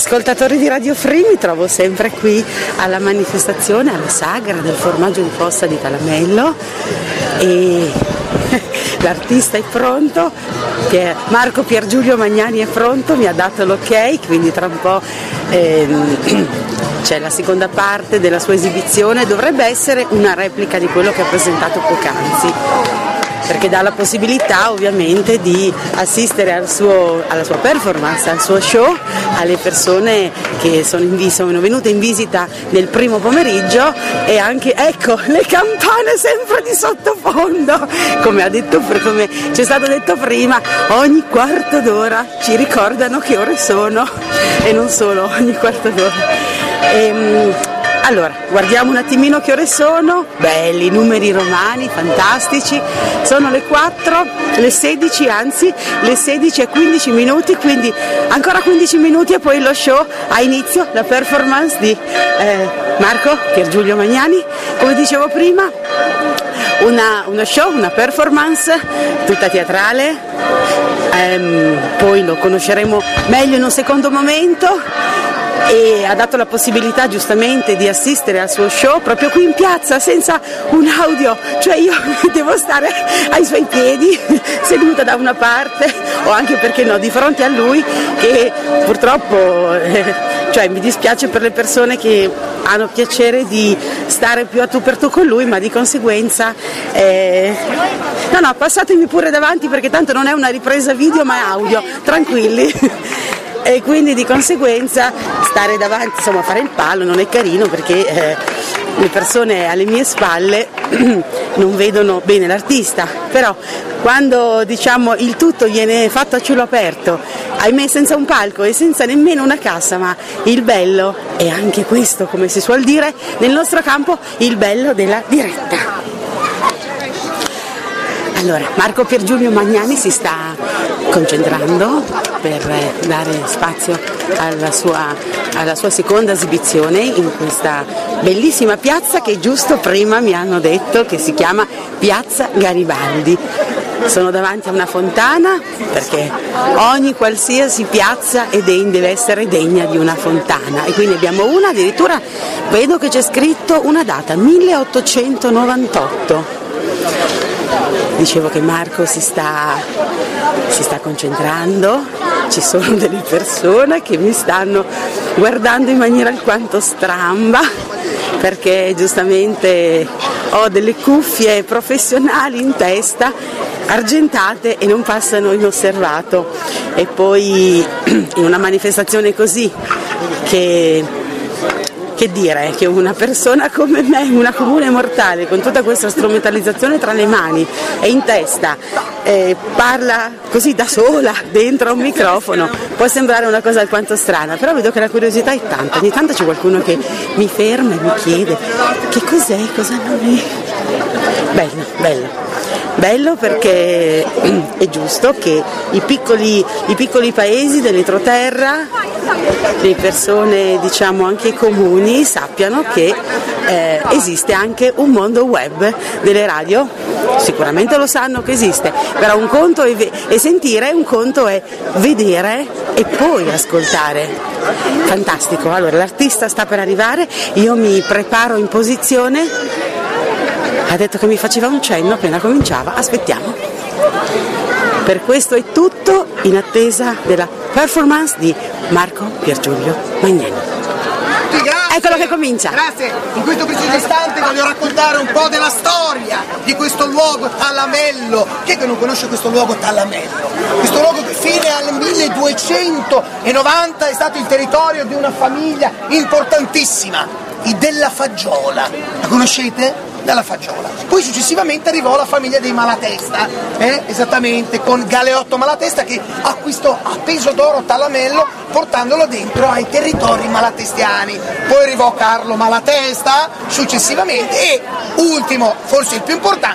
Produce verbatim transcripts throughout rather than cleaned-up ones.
ascoltatori di Radio Free, mi trovo sempre qui alla manifestazione, alla sagra del formaggio di Fossa di Talamello e l'artista è pronto, Marco Piergiulio Magnani è pronto, mi ha dato l'ok, quindi tra un po' ehm, c'è la seconda parte della sua esibizione, dovrebbe essere una replica di quello che ha presentato poc'anzi, perché dà la possibilità ovviamente di assistere al suo, alla sua performance, al suo show, alle persone che sono, in, sono venute in visita nel primo pomeriggio e anche, ecco, le campane sempre di sottofondo, come, ha detto, come ci è stato detto prima, ogni quarto d'ora ci ricordano che ore sono e non solo ogni quarto d'ora. Ehm, Allora, guardiamo un attimino che ore sono, belli, numeri romani, fantastici, sono le quattro, le sedici, anzi le sedici e quindici minuti, quindi ancora quindici minuti e poi lo show ha inizio, la performance di eh, Marco Piergiulio Magnani, come dicevo prima, una, uno show, una performance tutta teatrale, ehm, poi lo conosceremo meglio in un secondo momento. E ha dato la possibilità giustamente di assistere al suo show proprio qui in piazza senza un audio, cioè io devo stare ai suoi piedi seduta da una parte o anche, perché no, di fronte a lui, che purtroppo eh, cioè mi dispiace per le persone che hanno piacere di stare più a tu per tu con lui, ma di conseguenza eh, no no passatemi pure davanti, perché tanto non è una ripresa video ma è audio, tranquilli. E quindi di conseguenza stare davanti, insomma, fare il palo non è carino, perché eh, le persone alle mie spalle non vedono bene l'artista, però quando, diciamo, il tutto viene fatto a cielo aperto, ahimè senza un palco e senza nemmeno una cassa, ma il bello è anche questo, come si suol dire nel nostro campo, il bello della diretta. Allora, Marco Piergiulio Magnani si sta concentrando per dare spazio alla sua, alla sua seconda esibizione in questa bellissima piazza che giusto prima mi hanno detto che si chiama Piazza Garibaldi. Sono davanti a una fontana, perché ogni qualsiasi piazza è degna, deve essere degna di una fontana, e quindi abbiamo una, addirittura vedo che c'è scritto una data, milleottocentonovantotto. Dicevo che Marco si sta, si sta concentrando, ci sono delle persone che mi stanno guardando in maniera alquanto stramba, perché giustamente ho delle cuffie professionali in testa, argentate, e non passano inosservato. E poi in una manifestazione così, che... Che dire, che una persona come me, una comune mortale, con tutta questa strumentalizzazione tra le mani e in testa, eh, parla così da sola dentro a un microfono, può sembrare una cosa alquanto strana, però vedo che la curiosità è tanta, ogni tanto c'è qualcuno che mi ferma e mi chiede che cos'è, cosa non è. Bello, bello. Bello, perché è giusto che i piccoli, i piccoli paesi dell'entroterra, le persone, diciamo, anche comuni, sappiano che eh, esiste anche un mondo web delle radio. Sicuramente lo sanno che esiste, però un conto è, ve- è sentire, un conto è vedere e poi ascoltare. Fantastico. Allora, l'artista sta per arrivare, io mi preparo in posizione. Ha detto che mi faceva un cenno appena cominciava, aspettiamo. Per questo è tutto, in attesa della performance di Marco Piergiulio Magnani. Eccolo che comincia. Grazie. In questo preciso istante voglio raccontare un po' della storia di questo luogo Talamello. Chi è che non conosce questo luogo Talamello? Questo luogo che fino al milleduecentonovanta è stato il territorio di una famiglia importantissima, i Della Faggiola. La conoscete? Della Faggiola. Poi successivamente arrivò la famiglia dei Malatesta, eh? esattamente, con Galeotto Malatesta, che acquistò a peso d'oro Talamello portandolo dentro ai territori malatestiani. Poi arrivò Carlo Malatesta successivamente e ultimo, forse il più importante,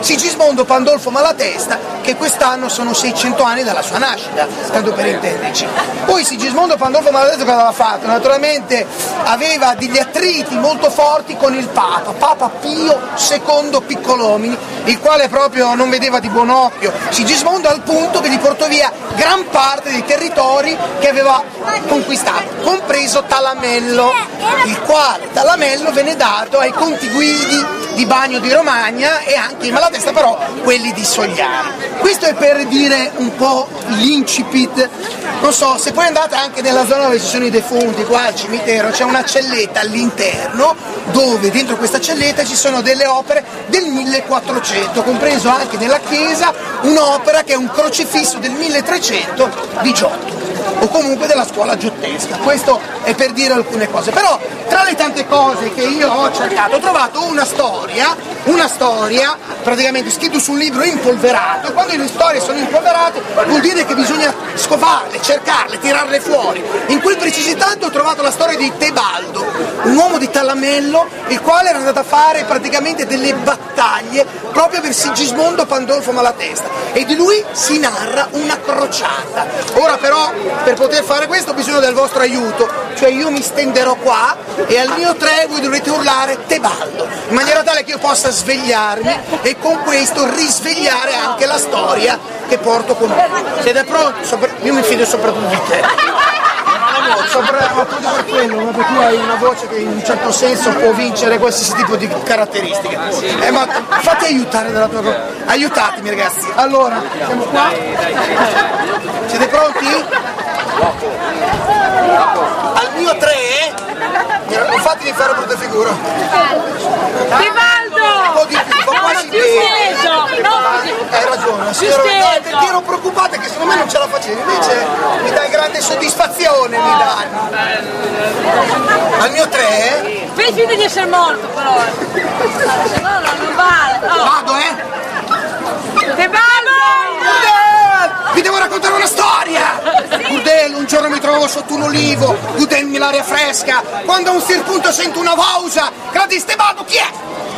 Sigismondo Pandolfo Malatesta, che quest'anno sono seicento anni dalla sua nascita, tanto per intenderci. Poi Sigismondo Pandolfo Malatesta cosa aveva fatto? Naturalmente aveva degli attriti molto forti con il Papa, Papa Pio secondo Piccolomini, il quale proprio non vedeva di buon occhio Sigismondo, al punto che gli portò via gran parte dei territori che aveva conquistato, compreso Talamello, il quale Talamello venne dato ai conti Guidi di Bagno di Romagna e anche in Malatesta però quelli di Sogliano. Questo è per dire un po' l'incipit. Non so, se poi andate anche nella zona dove ci sono i defunti, qua al cimitero c'è una celletta all'interno dove dentro questa celletta ci sono delle opere del millequattrocento, compreso anche nella chiesa un'opera che è un crocifisso del milletrecento di Giotto, o comunque della scuola giottesca. Questo è per dire alcune cose, però tra le tante cose che io ho cercato ho trovato una storia, una storia praticamente scritta su un libro impolverato, e quando le storie sono impolverate vuol dire che bisogna scovarle, cercarle, tirarle fuori. In quel preciso istante ho trovato la storia di Tebaldo, un uomo di Talamello, il quale era andato a fare praticamente delle battaglie proprio per Sigismondo Pandolfo Malatesta, e di lui si narra una crociata. Ora però per poter fare questo ho bisogno del vostro aiuto, cioè io mi stenderò qua e al mio tre voi dovrete urlare Tebaldo, in maniera tale che io possa svegliarmi e con questo risvegliare anche la storia che porto con me. Siete pronti? Sopra... Io mi fido soprattutto di te. Sopra... Ma proprio per quello, ma perché tu hai una voce che in un certo senso può vincere qualsiasi tipo di caratteristiche. Eh, ma fatti aiutare dalla tua cosa. Aiutatemi ragazzi. Allora, siamo qua. Siete pronti? Al mio tre, non fatevi fare brutta figura. Tebaldo! Un po' di più, un po' quasi più steso! Hai ragione, signora, no, perché ero preoccupata che secondo me non ce la facevi, invece mi dai grande soddisfazione, mi dai. Al mio tre. Fai finta di essere morto però, se no non vale. Oh. Vado, eh? Tebaldo! Vi devo raccontare una storia! Gudel, un giorno mi trovo sotto un olivo, gudendomi l'aria fresca, quando a un certo punto sento una voce, che la disse, Tebaldo, chi è?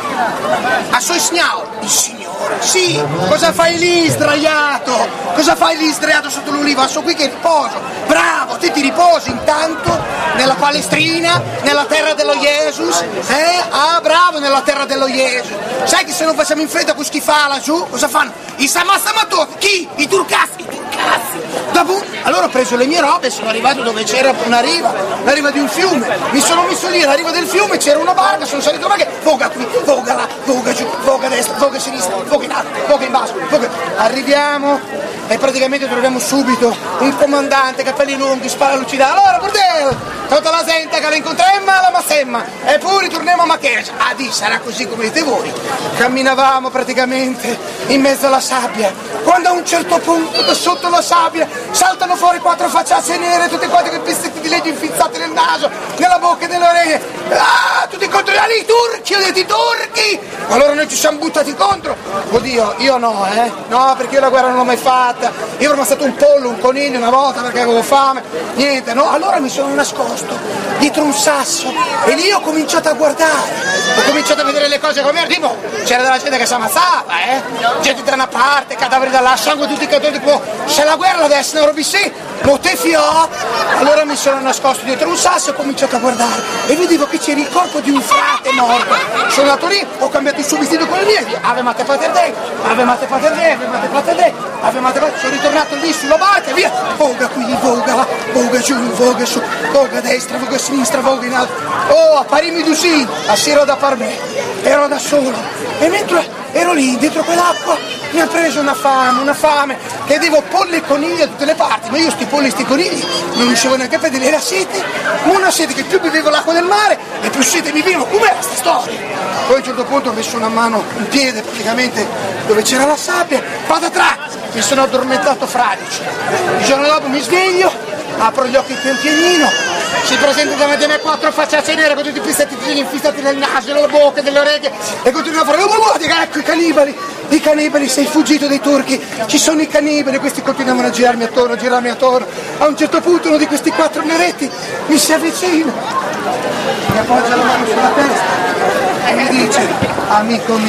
A suo signore, il signore, sì, cosa fai lì sdraiato? Cosa fai lì sdraiato sotto l'olivo? Asso qui che riposo, bravo, te ti riposi intanto nella Palestrina, nella terra dello Jesus, eh? Ah, bravo, nella terra dello Jesus. Sai che se non facciamo in fretta con schifà laggiù, cosa fanno? I Samassamatori, chi? I turcassi, i turcassi. Dopo, allora ho preso le mie robe e sono arrivato dove c'era una riva, la riva di un fiume, mi sono messo lì alla riva del fiume, c'era una barca, sono salito, ma che voga qui, voga là, voga giù, voga a destra, voga a sinistra, voga in alto, voga in basso, voga... Arriviamo e praticamente troviamo subito un comandante, capelli lunghi, spara lucidata. Allora, Bordel, tutta la gente che la incontriamo alla Massemma, e poi ritorniamo a Macchia. Ah, di, sarà così come dite voi. Camminavamo praticamente in mezzo alla sabbia, quando a un certo punto da sotto la sabbia saltano fuori quattro facciacce nere, tutte quante con pezzetti di legno infizzati nel naso, nella bocca e nelle orecchie. Ah, tutti contro i turchi, ho detto i turchi! Allora noi ci siamo buttati contro. Oddio, io no, eh? No, perché io la guerra non l'ho mai fatta. Io ero stato un pollo, un coniglio una volta perché avevo fame. Niente, no? Allora mi sono nascosto dietro un sasso e lì ho cominciato a guardare. Ho cominciato a vedere le cose come erano. Tipo, c'era della gente che si ammazzava, eh? Gente da una parte, cadaveri da là, sangue tutti i cadaveri, tipo, c'è la guerra adesso, non robi sì, motefiò. Allora mi sono nascosto dietro un sasso e ho cominciato a guardare e vedevo che c'era il corpo di un frate morto. Sono andato lì, ho cambiato il suo vestito con il mio, ave mate pater dei, ave mate pater dei, ave mate pater dei, ave mate pater dei, sono ritornato lì sulla barca e via, voga qui, voga là, voga giù, voga su, voga a destra, voga a sinistra, voga in alto. Oh, apparimmi Dusin, a sera da par me, ero da solo e mentre ero lì dentro quell'acqua mi ha preso una fame, una fame, che vedevo polli e conigli da tutte le parti, ma io sti polli e sti conigli non riuscivo neanche a vedere la sete, una sete che più bevevo l'acqua del mare e più sete mi veniva. Com'era sta storia? Poi a un certo punto ho messo una mano, un piede praticamente dove c'era la sabbia, patatrà, mi sono addormentato fradicio. Il giorno dopo mi sveglio, apro gli occhi pian pianino, si presenta davanti a me quattro facciacce nere con tutti i pizzettini infistati nel naso, nella bocca, nelle orecchie e continuano a fare oh, oh, oh, ecco i cannibali, i cannibali, sei fuggito dai turchi, ci sono i cannibali, questi continuavano a girarmi attorno, a girarmi attorno. A un certo punto uno di questi quattro neretti mi si avvicina, mi appoggia la mano sulla testa e mi dice: amico mio,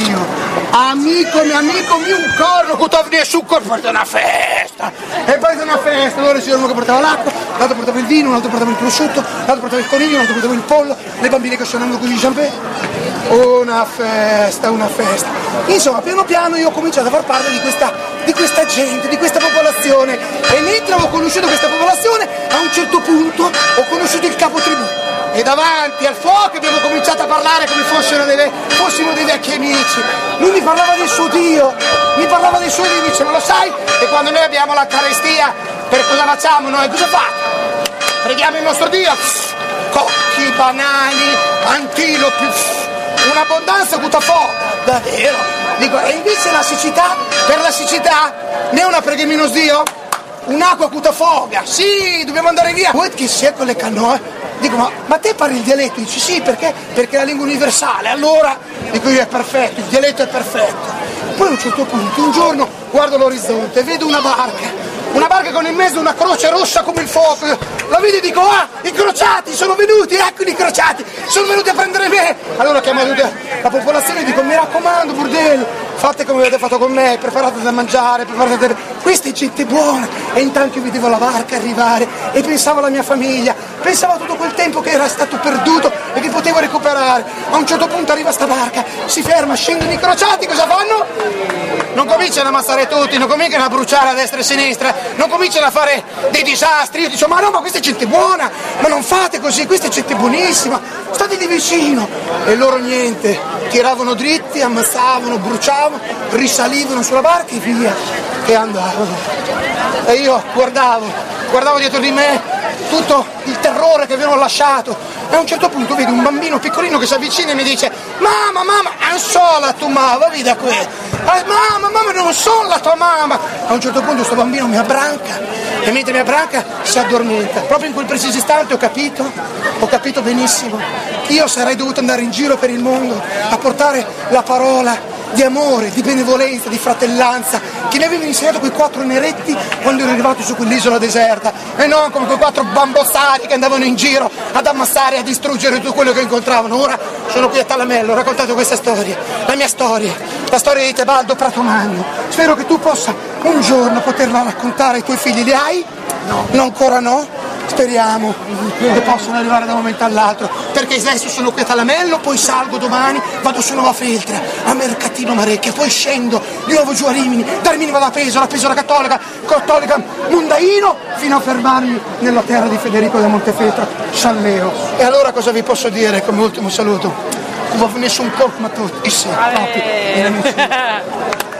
Amico mio, amico mio, un corno che tu su corpo per una festa. E poi da una festa, allora c'era uno che portava l'acqua, l'altro portava il vino, un altro portava il prosciutto, l'altro portava il coniglio, un altro portava il pollo, le bambine che suonavano così champagne. Una festa, una festa. Insomma, piano piano io ho cominciato a far parte di questa, di questa gente, di questa popolazione. E mentre ho conosciuto questa popolazione, a un certo punto ho conosciuto il capo tribù. E davanti al fuoco abbiamo cominciato a parlare come fossero dei, fossimo dei vecchi amici. Lui mi parlava del suo Dio, mi parlava dei suoi Dio, dice, ma lo sai? E quando noi abbiamo la carestia, per cosa facciamo noi? Cosa fate? Preghiamo il nostro Dio. Pff, cocchi, banani, antilopi, pff, un'abbondanza cutafoga, davvero. Dico, e invece la siccità, per la siccità, né una preghiamo il nostro Dio? Un'acqua cutafoga, sì, dobbiamo andare via. Vuoi che sia con le canoe? Dico, ma, ma te parli il dialetto? Dici sì, perché? Perché è la lingua universale. Allora, dico io, è perfetto, il dialetto è perfetto. Poi a un certo punto, un giorno, guardo l'orizzonte, vedo una barca. Una barca con in mezzo una croce rossa come il fuoco. La vedo e dico, ah, i crociati sono venuti, eccoli i crociati, sono venuti a prendere me. Allora chiamo la popolazione e dico, mi raccomando, bordello, fate come avete fatto con me, preparate da mangiare, preparate da... Questa è gente buona. E intanto io vedevo la barca arrivare e pensavo alla mia famiglia, pensavo a tutto quel tempo che era stato perduto e che potevo recuperare. A un certo punto arriva sta barca, si ferma, scendono i crociati, cosa fanno? Non cominciano a ammazzare tutti, non cominciano a bruciare a destra e a sinistra, non cominciano a fare dei disastri. Io dico, ma no, ma questa è gente buona, ma non fate così, questa è gente buonissima, state lì vicino. E loro niente, tiravano dritti, ammazzavano, bruciavano, risalivano sulla barca e via, e andavano. E io guardavo, guardavo dietro di me tutto il terrore che avevano lasciato. E a un certo punto vedo un bambino piccolino che si avvicina e mi dice, mamma, mamma, non so la tua mamma, va via da qui. Mamma, mamma, non so la tua mamma. A un certo punto questo bambino mi abbranca e mentre mi abbranca si addormenta. Proprio in quel preciso istante ho capito, ho capito benissimo che io sarei dovuto andare in giro per il mondo a portare la parola di amore, di benevolenza, di fratellanza che mi avevano insegnato quei quattro neretti quando ero arrivato su quell'isola deserta, e non come quei quattro bambossari che andavano in giro ad ammassare e a distruggere tutto quello che incontravano. Ora sono qui a Talamello, ho raccontato questa storia, la mia storia, la storia di Tebaldo Pratomagno. Spero che tu possa un giorno poterla raccontare ai tuoi figli. Li hai? No. No, ancora no? Speriamo che possano arrivare da un momento all'altro, perché adesso sono qui a Talamello, poi salgo domani, vado su Nuova Feltria, a Mercatino Marecchia, poi scendo di nuovo giù a Rimini, da Rimini vado a Pesaro, a Pesaro Cattolica, Cattolica Mondaino, fino a fermarmi nella terra di Federico da Montefeltro, Scialleo. E allora cosa vi posso dire come ultimo saluto? Non va nessun colpo a tutti, sì, proprio.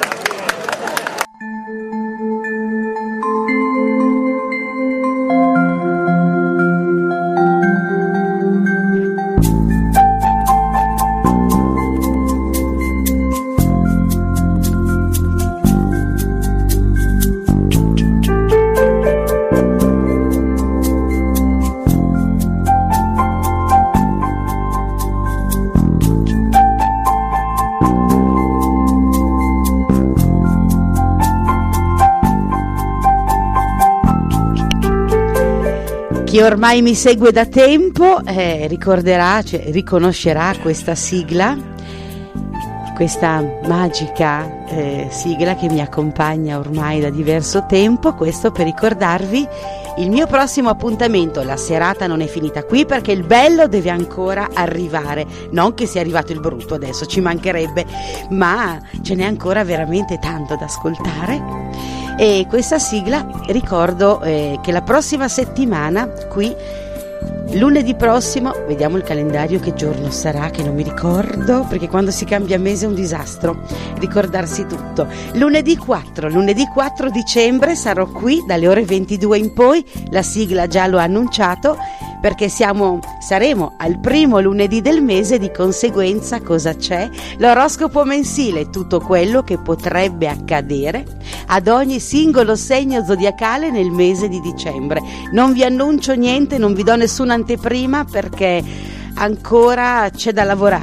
Chi ormai mi segue da tempo eh, ricorderà, cioè, riconoscerà questa sigla, questa magica eh, sigla che mi accompagna ormai da diverso tempo. Questo per ricordarvi il mio prossimo appuntamento. La serata non è finita qui perché il bello deve ancora arrivare, non che sia arrivato il brutto adesso, ci mancherebbe, ma ce n'è ancora veramente tanto da ascoltare. E questa sigla ricordo eh, che la prossima settimana qui, lunedì prossimo, vediamo il calendario che giorno sarà, che non mi ricordo, perché quando si cambia mese è un disastro ricordarsi tutto. Lunedì quattro, lunedì quattro dicembre sarò qui dalle ore ventidue in poi, la sigla già l'ho annunciato, perché siamo, saremo al primo lunedì del mese, di conseguenza cosa c'è? L'oroscopo mensile, tutto quello che potrebbe accadere ad ogni singolo segno zodiacale nel mese di dicembre. Non vi annuncio niente, non vi do nessuna anteprima perché ancora c'è da lavorare.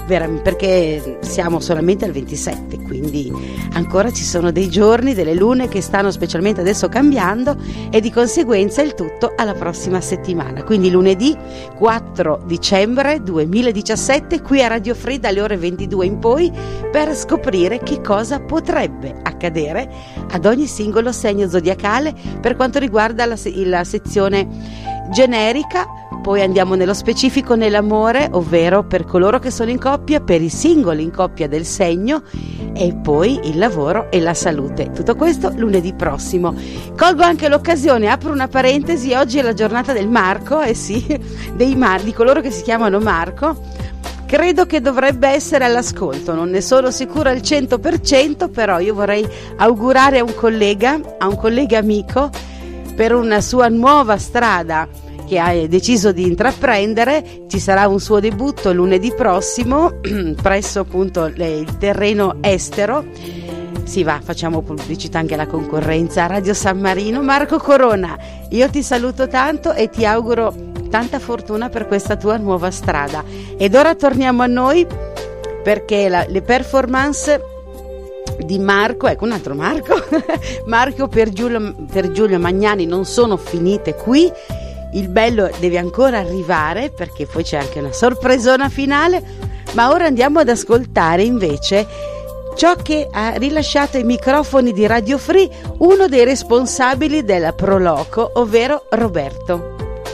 perché siamo solamente al ventisette, quindi ancora ci sono dei giorni, delle lune che stanno specialmente adesso cambiando, e di conseguenza il tutto alla prossima settimana, quindi lunedì quattro dicembre duemiladiciassette qui a Radio Free dalle ore ventidue in poi, per scoprire che cosa potrebbe accadere ad ogni singolo segno zodiacale per quanto riguarda la, la sezione generica. Poi andiamo nello specifico nell'amore, ovvero per coloro che sono in coppia, per i singoli in coppia del segno, e poi il lavoro e la salute. Tutto questo lunedì prossimo. Colgo anche l'occasione, apro una parentesi, oggi è la giornata del Marco, eh sì, dei Mar- di coloro che si chiamano Marco. Credo che dovrebbe essere all'ascolto, non ne sono sicura al cento per cento, però io vorrei augurare a un collega, a un collega amico, per una sua nuova strada che ha deciso di intraprendere. Ci sarà un suo debutto lunedì prossimo presso appunto le, il terreno estero. Sì, va, facciamo pubblicità anche alla concorrenza, Radio San Marino. Marco Corona, io ti saluto tanto e ti auguro tanta fortuna per questa tua nuova strada. Ed ora torniamo a noi, perché la, le performance di Marco, ecco un altro Marco Marco per Giulio, per Giulio Magnani non sono finite qui. Il bello deve ancora arrivare, perché poi c'è anche una sorpresona finale, ma ora andiamo ad ascoltare invece ciò che ha rilasciato ai microfoni di Radio Free uno dei responsabili della Proloco, ovvero Roberto.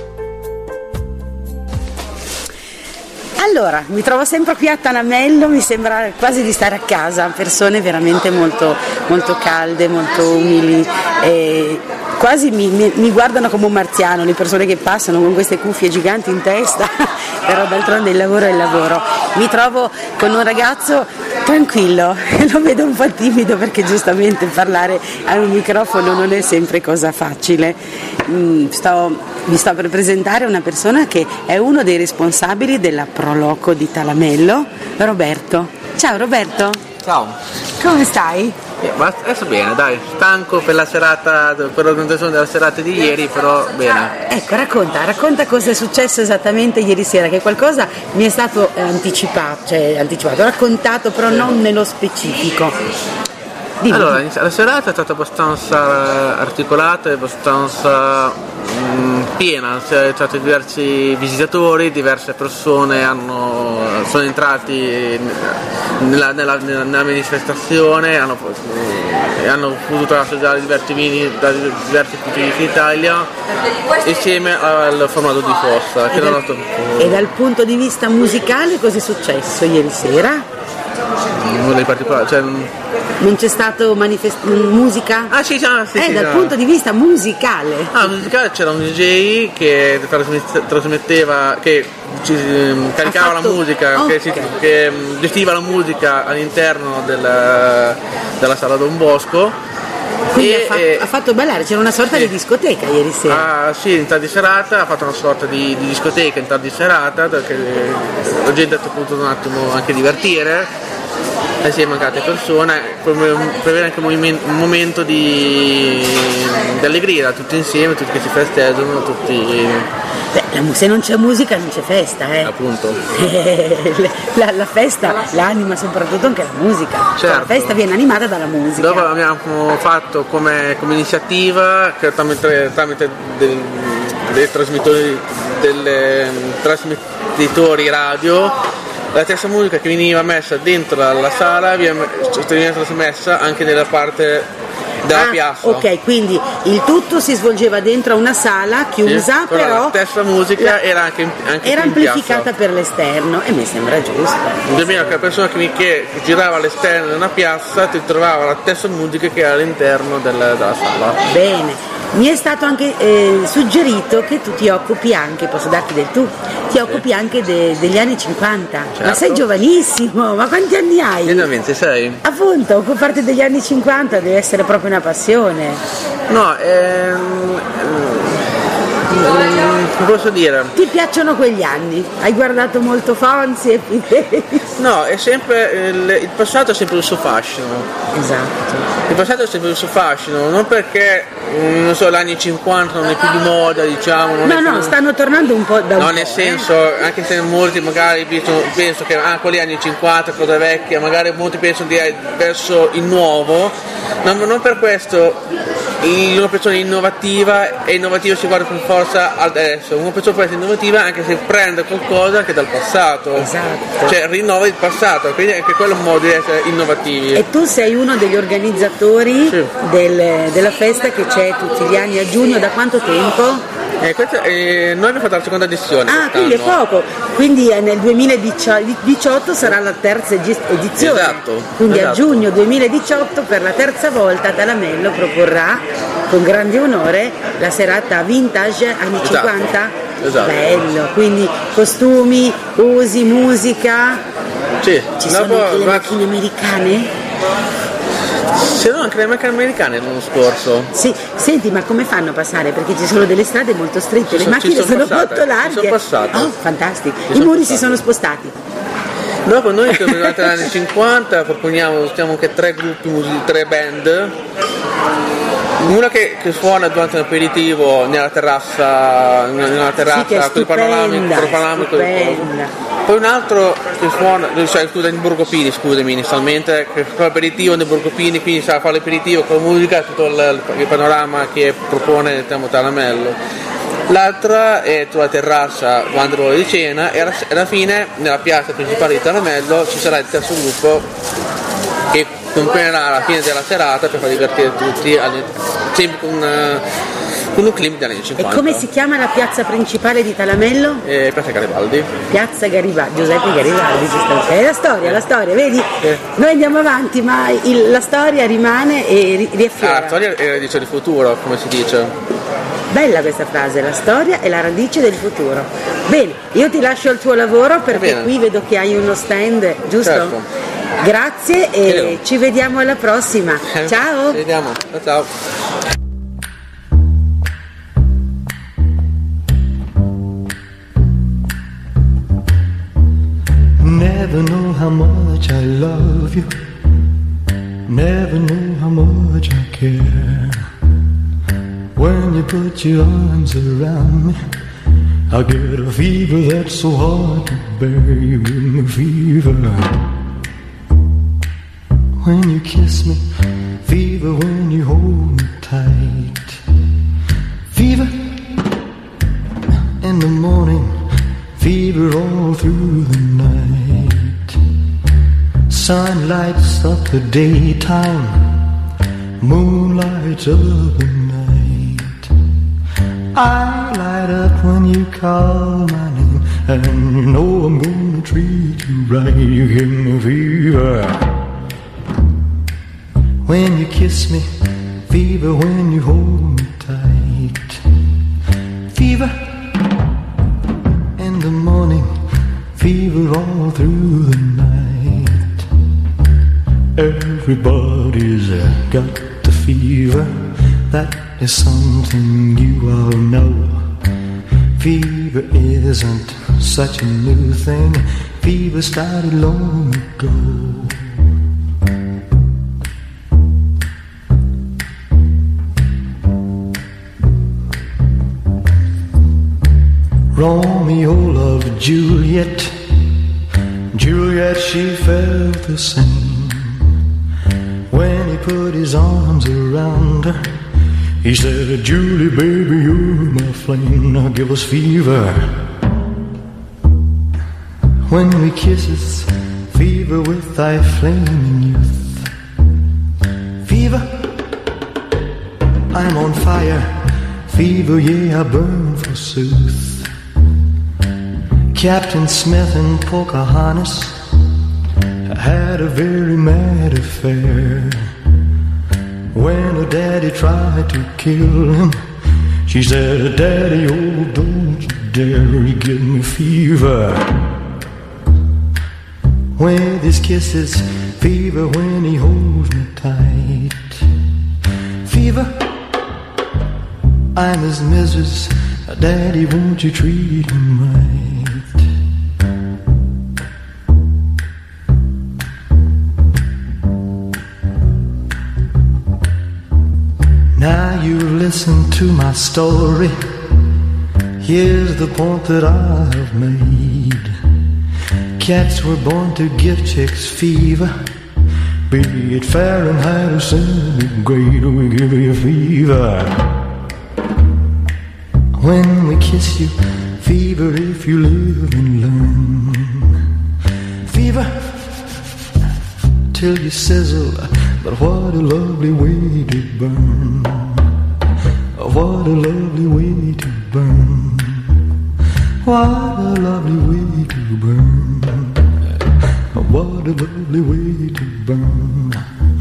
Allora, mi trovo sempre qui a Tanamello, mi sembra quasi di stare a casa, persone veramente molto, molto calde, molto umili, e quasi mi, mi, mi guardano come un marziano, le persone che passano con queste cuffie giganti in testa, però d'altronde il lavoro è il lavoro. Mi trovo con un ragazzo tranquillo, lo vedo un po' timido perché giustamente parlare a un microfono non è sempre cosa facile. Mm, sto, mi sto per presentare una persona che è uno dei responsabili della Proloco di Talamello, Roberto. Ciao Roberto. Ciao. Come stai? Eh, ma adesso bene, dai, stanco per la serata, per l'organizzazione della serata di ieri, però bene. Ecco, racconta, racconta cosa è successo esattamente ieri sera, che qualcosa mi è stato anticipato, cioè anticipato, raccontato, però non nello specifico. Dimmi. Allora, la serata è stata abbastanza articolata e abbastanza mh, piena, c'è stati diversi visitatori, diverse persone hanno, sono entrati nella, nella, nella manifestazione, hanno, eh, hanno potuto assaggiare diversi vini da diversi punti d'Italia insieme al formato di Fossa. Che E, dal, noto... e dal punto di vista musicale cosa è successo ieri sera? Nulla di particolare, cioè... Non c'è stato manifest- musica? Ah sì, già, sì, Eh, sì, dal già. punto di vista musicale. Ah, musicale c'era un D J che trasmette- trasmetteva, che ci, ehm, caricava fatto- la musica, oh, che, si- ok. che ehm, gestiva la musica all'interno del- della sala Don Bosco. Quindi e, ha, fa- e- ha fatto ballare, c'era una sorta sì. di discoteca ieri sera. Ah, sì, in tardi serata ha fatto una sorta di, di discoteca in tardi serata, perché la gente ha potuto un attimo anche divertire. E si è mancate persone, per avere anche un, movimento, un momento di, di allegria, tutti insieme, tutti che si festeggiano, tutti... Beh, la mu- se non c'è musica non c'è festa, eh. appunto. la, la festa l'anima soprattutto anche la musica. Certo. La festa viene animata dalla musica. Dopo abbiamo fatto come, come iniziativa che tramite, tramite del, dei trasmettitori, delle trasmettitori radio, la stessa musica che veniva messa dentro la sala viene trasmessa anche nella parte della Ah, piazza. ok, quindi il tutto si svolgeva dentro a una sala chiusa, Sì, però però la stessa musica la- era anche, in- anche era qui in piazza. amplificata per l'esterno e mi sembra giusto. Nemmeno che la persona che, mi- che girava all'esterno di una piazza ti trovava la stessa musica che era all'interno del- della sala. Bene. Mi è stato anche eh, suggerito che tu ti occupi anche, posso darti del tu, ti occupi anche de- degli anni cinquanta. Ma Certo. sei giovanissimo, ma quanti anni hai? Io ne ho ventisei. Appunto, occuparti degli anni cinquanta deve essere proprio una passione. No, ehm, ehm, Come posso dire? Ti piacciono quegli anni? Hai guardato molto Fonzi e Fidelis? No, è sempre il, il passato è sempre il suo fascino. Esatto. Il passato è sempre il suo fascino, non perché non so, gli anni cinquanta non è più di moda, diciamo. Non No, è no, più... stanno tornando un po' da un No, po', nel eh. senso, anche se molti magari pensano, penso che ah, quelli anni cinquanta, cosa vecchia, magari molti pensano di verso il nuovo, non, non per questo una persona innovativa e innovativa si guarda per forza adesso, una persona può essere innovativa anche se prende qualcosa che è dal passato, Esatto. cioè rinnova il passato, quindi anche quello è un modo di essere innovativi. E tu sei uno degli organizzatori Sì. del- della festa che c'è tutti gli anni a giugno, da quanto tempo? Eh, questa, eh, noi abbiamo fatto la seconda edizione. Ah, quindi è quest'anno. poco, quindi eh, nel duemiladiciotto sarà la terza egi- edizione, Esatto, quindi a esatto. giugno duemiladiciotto per la terza volta Talamello proporrà con grande onore la serata vintage anni Esatto, cinquanta. esatto. Bello, quindi costumi, usi, musica, Sì, ci dopo- sono anche le ma- macchine americane? c'erano anche le macchine americane l'anno scorso. Sì, senti, ma come fanno a passare? Perché ci sono delle strade molto strette, Ci le sono- macchine ci sono sono passate, molto ci larghe. sono passate. Oh, fantastico. Ci I sono muri passate. si sono spostati. Dopo noi che durante gli anni cinquanta proponiamo, stiamo anche tre gruppi musicali, tre band. Una che, che suona durante l'aperitivo nella terrazza, nella terrazza Sì, che è con i panoramici, con i panoramici, con i stupenda. cosi. Poi un altro che suona, cioè scusa, in Borgopini, scusami, inizialmente, che fa l'aperitivo nei Borgopini, quindi sa fare l'aperitivo con la musica, tutto il, il panorama che propone il Talamello. L'altra è sulla terrazza durante l'ora di cena e alla, alla fine nella piazza principale di Talamello ci sarà il terzo gruppo che comprimerà alla fine della serata per far divertire tutti, alle- sempre con, eh, con un clima degli anni E cinquanta. come si chiama la piazza principale di Talamello? Eh, Piazza Garibaldi. Piazza Garibaldi, Giuseppe Garibaldi, giustamente. È la storia, la storia, vedi? Sì. Noi andiamo avanti, ma il- la storia rimane e ri- Ah, riaffiora. la storia è la radice del futuro, come si dice. Bella questa frase, la storia è la radice del futuro. Bene, io ti lascio il tuo lavoro perché bene. qui vedo che hai uno stand, giusto? Certo. Grazie e Prego. ci vediamo alla prossima. Ciao! Ci vediamo. Ciao. Never know how much I love you. Never know how much I care. When you put your arms around me, I get a fever that's so hard to bear. You give me fever when you kiss me, fever when you hold me tight, fever in the morning, fever all through the night. Sun lights up the daytime, moon lights up the night. I light up when you call my name, and you know I'm gonna treat you right. You give me fever when you kiss me, fever when you hold me tight, fever in the morning, fever all through the night. Everybody's uh, got the fever, that is something you all know. Fever isn't such a new thing, fever started long ago. Romeo loved Juliet, Juliet she felt the same. When he put his arms around her, he said, Julie baby you're my flame, now give us fever. When we kisses, fever with thy flaming youth. Fever, I'm on fire, fever yeah I burn forsooth. Captain Smith and Pocahontas had a very mad affair. When her daddy tried to kill him, she said, Daddy, oh, don't you dare, he give me fever. With his kisses, fever when he holds me tight. Fever, I'm his missus, Daddy, won't you treat him right? Now you listen to my story. Here's the point that I have made. Cats were born to give chicks fever. Be it Fahrenheit or centigrade, we give you fever. When we kiss you, fever if you live and learn. Fever till you sizzle, but what a lovely way to burn. What a lovely way to burn. What a lovely way to burn. What a lovely way to burn.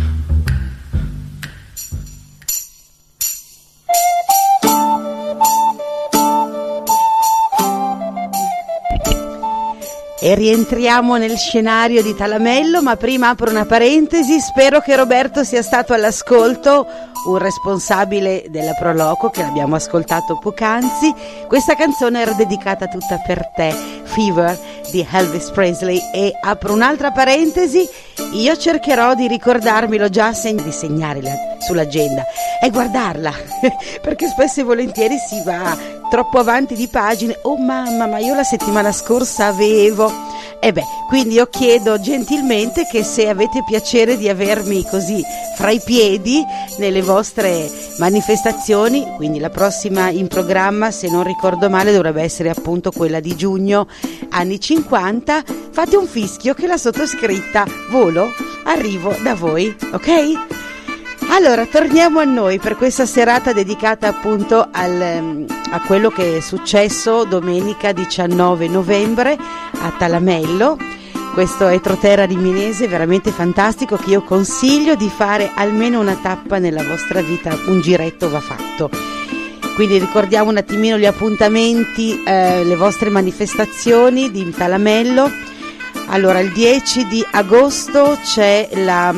E rientriamo nel scenario di Talamello, ma prima apro una parentesi. Spero che Roberto sia stato all'ascolto, un responsabile della Proloco che l'abbiamo ascoltato poc'anzi. Questa canzone era dedicata tutta per te, Fever di Elvis Presley. E apro un'altra parentesi, io cercherò di ricordarmi, l'ho già segn- di segnare la- sull'agenda e guardarla perché spesso e volentieri si va troppo avanti di pagine. Oh mamma, ma io la settimana scorsa avevo... E beh, quindi io chiedo gentilmente che se avete piacere di avermi così fra i piedi nelle vostre manifestazioni, quindi la prossima in programma, se non ricordo male, dovrebbe essere appunto quella di giugno, anni cinquanta, fate un fischio che la sottoscritta volo, arrivo da voi, ok? Allora, torniamo a noi per questa serata dedicata appunto al, a quello che è successo domenica diciannove novembre a Talamello. Questo Etroterra Riminese veramente fantastico che io consiglio di fare almeno una tappa nella vostra vita, un giretto va fatto. Quindi ricordiamo un attimino gli appuntamenti, eh, le vostre manifestazioni di Talamello. Allora, il dieci di agosto c'è la...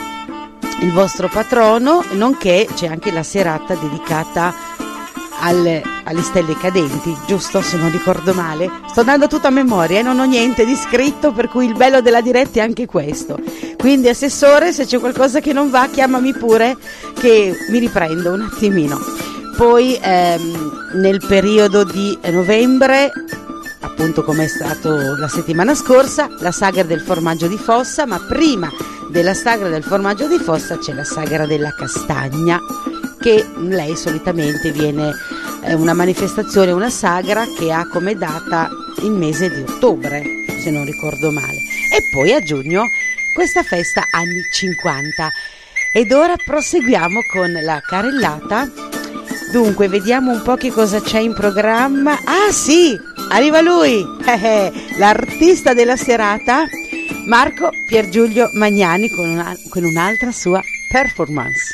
il vostro patrono, nonché c'è anche la serata dedicata alle, alle stelle cadenti, giusto, se non ricordo male. Sto dando tutto a memoria e eh? non ho niente di scritto, per cui il bello della diretta è anche questo. Quindi assessore, se c'è qualcosa che non va, chiamami pure che mi riprendo un attimino. Poi ehm, nel periodo di novembre, appunto come è stato la settimana scorsa, la sagra del formaggio di Fossa, ma prima della sagra del formaggio di Fossa c'è la sagra della castagna, che lei solitamente viene eh, una manifestazione, una sagra che ha come data il mese di ottobre, se non ricordo male, e poi a giugno questa festa anni cinquanta. Ed ora proseguiamo con la carrellata. Dunque vediamo un po' che cosa c'è in programma. Ah sì, arriva lui, l'artista della serata, Marco Piergiulio Magnani, con, una, con un'altra sua performance.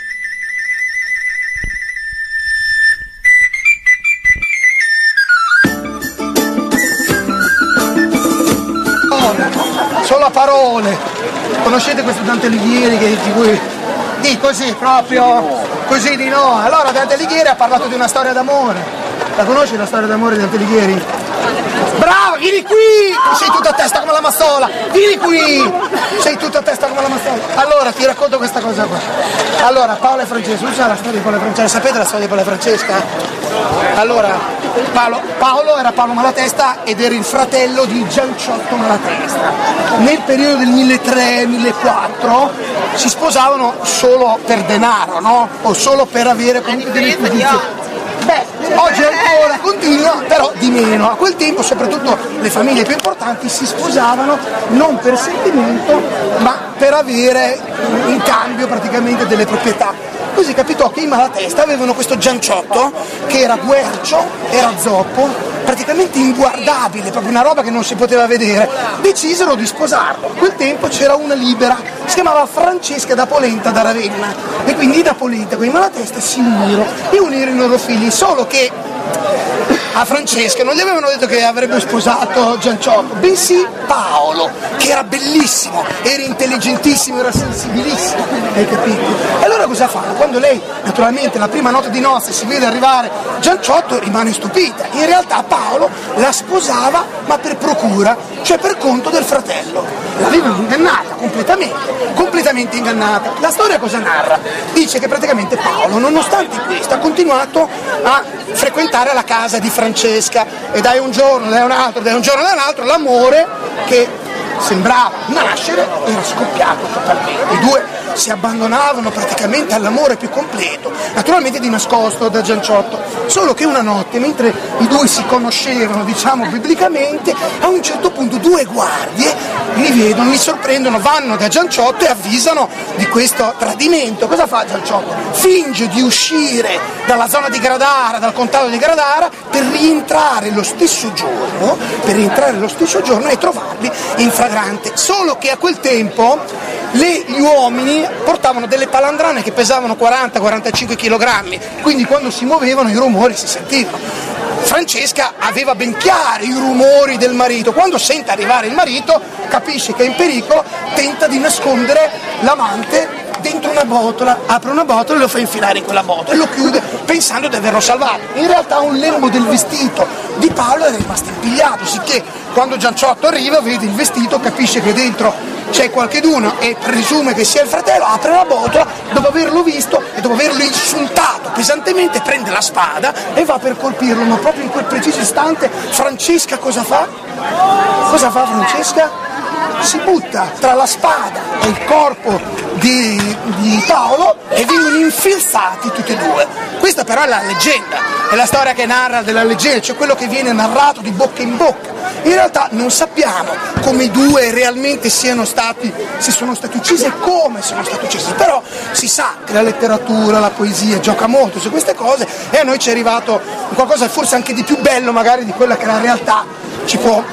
Solo a parole. Conoscete questo Dante Alighieri che di cui di così proprio così di no. Allora Dante Alighieri ha parlato di una storia d'amore. La conosci la storia d'amore di Dante Alighieri? Bravo, vieni qui! Sei tutto a testa come la massola! Vieni qui! Sei tutto a testa come la massola! Allora, ti racconto questa cosa qua. Allora, Paolo e Francesca, tu sai la storia di Paolo e Francesca? Sapete la storia di Paolo e Francesca? Allora, Paolo, Paolo era Paolo Malatesta ed era il fratello di Gianciotto Malatesta. Nel periodo del milletrecento millequattrocento si sposavano solo per denaro, no? O solo per avere comunque delle condizioni. Beh, oggi ancora continua, però di meno. A quel tempo soprattutto le famiglie più importanti si sposavano non per sentimento, ma per avere in cambio praticamente delle proprietà. Così capitò che i Malatesta avevano questo Gianciotto che era guercio, era zoppo, praticamente inguardabile, proprio una roba che non si poteva vedere. Decisero di sposarlo. A quel tempo c'era una libera, si chiamava Francesca da Polenta da Ravenna, e quindi da Polenta con i Malatesta si unirono e unirono i loro figli, solo che a Francesca non gli avevano detto che avrebbe sposato Gianciotto, bensì Paolo, che era bellissimo, era intelligentissimo, era sensibilissimo, hai capito? E allora cosa fa? Quando lei naturalmente la prima notte di nozze si vede arrivare Gianciotto, rimane stupita. In realtà Paolo la sposava ma per procura, cioè per conto del fratello. L'avevano ingannata completamente, completamente ingannata. La storia cosa narra? Dice che praticamente Paolo, nonostante questo, ha continuato a frequentare la casa di Francesca e dai un giorno, dai un altro, dai un giorno, dai un altro, l'amore che sembrava nascere era scoppiato totalmente. I due si abbandonavano praticamente all'amore più completo, naturalmente di nascosto da Gianciotto, solo che una notte, mentre i due si conoscevano, diciamo biblicamente, a un certo punto due guardie li vedono, li sorprendono, vanno da Gianciotto e avvisano di questo tradimento. Cosa fa Gianciotto? Finge di uscire dalla zona di Gradara, dal contado di Gradara, per rientrare lo stesso giorno, per rientrare lo stesso giorno e trovarli in flagrante, solo che a quel tempo le, gli uomini portavano delle palandrane che pesavano quaranta quarantacinque chilogrammi, quindi quando si muovevano i rumori si sentivano. Francesca aveva ben chiari i rumori del marito, quando sente arrivare il marito capisce che è in pericolo, tenta di nascondere l'amante dentro una botola, apre una botola e lo fa infilare in quella botola e lo chiude pensando di averlo salvato. In realtà un lembo del vestito di Paolo è rimasto impigliato, sicché quando Gianciotto arriva vede il vestito, capisce che dentro c'è qualcheduno e presume che sia il fratello, apre la botola, dopo averlo visto e dopo averlo insultato pesantemente prende la spada e va per colpirlo, ma proprio in quel preciso istante Francesca cosa fa? Cosa fa Francesca? Si butta tra la spada e il corpo di, di Paolo e vengono infilzati tutti e due. Questa però è la leggenda, è la storia che narra della leggenda, cioè quello che viene narrato di bocca in bocca. In realtà non sappiamo come i due realmente siano stati, si sono stati uccisi e come sono stati uccisi, però si sa che la letteratura, la poesia gioca molto su queste cose e a noi ci è arrivato qualcosa forse anche di più bello magari di quella che la realtà ci può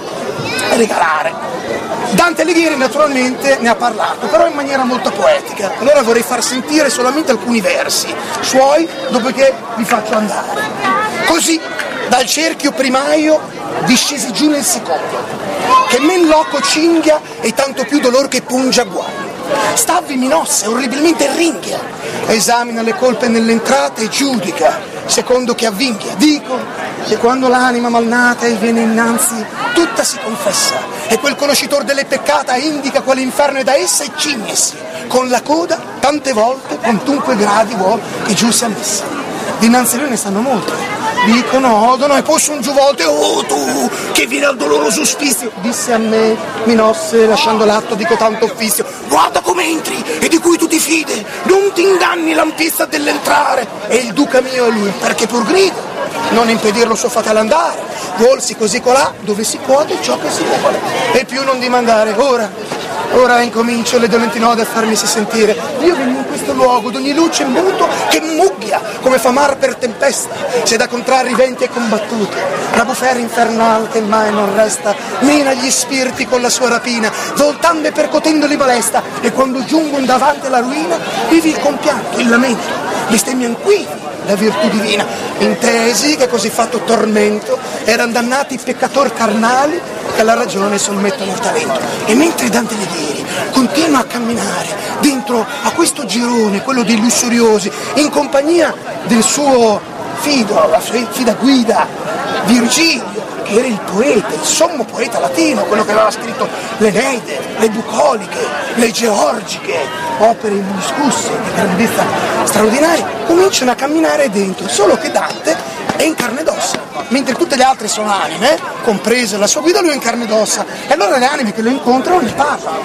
regalare. Dante Alighieri naturalmente ne ha parlato, però in maniera molto poetica. Allora vorrei far sentire solamente alcuni versi suoi, dopodiché vi faccio andare. Così, dal cerchio primaio discesi giù nel secondo, che men loco cinghia e tanto più dolor che pungia guai. Stavvi minosse, orribilmente ringhia, esamina le colpe nell'entrata e giudica, secondo che avvinchia. Dico che quando l'anima malnata e viene innanzi, tutta si confessa, e quel conoscitor delle peccata indica quale inferno è da essa e cignesi, con la coda tante volte, quantunque gradi vuol che giù sia messa. Dinanzi a lui ne stanno molti, dicono, odono e possono giù volte, oh tu, che viene al doloroso ospizio, disse a me, minosse, lasciando l'atto, dico tanto offizio, guarda come entri e di cui tu ti fide, non ti inganni l'ampista dell'entrare, e il duca mio è lui, perché pur grida, non impedirlo suo fatale andare, volsi così colà, dove si può di ciò che si vuole, e più non dimandare, ora, ora incomincio le dolenti node a farmisi sentire, io vengo in questo luogo d'ogni luce muto che mugghia, come fa mar per tempesta, se da contrari venti è combattuto, la bufera infernal che mai non resta, mina gli spiriti con la sua rapina, voltando e percotendo li molesta, e quando giungono davanti alla ruina, vivi il compianto, il lamento, bestemmian qui la virtù divina, intesi che così fatto tormento erano dannati i peccatori carnali che alla ragione sommettono il talento. E mentre Dante Alighieri continua a camminare dentro a questo girone, quello dei lussuriosi, in compagnia del suo fido, la sua fida guida Virgilio, che era il poeta, il sommo poeta latino, quello che aveva scritto l'Eneide, le Bucoliche, le Georgiche, opere indiscusse di grandezza straordinaria, cominciano a camminare dentro, solo che Dante è in carne ed ossa, mentre tutte le altre sono anime, comprese la sua guida, lui è in carne ed ossa, e allora le anime che lo incontrano gli parlano,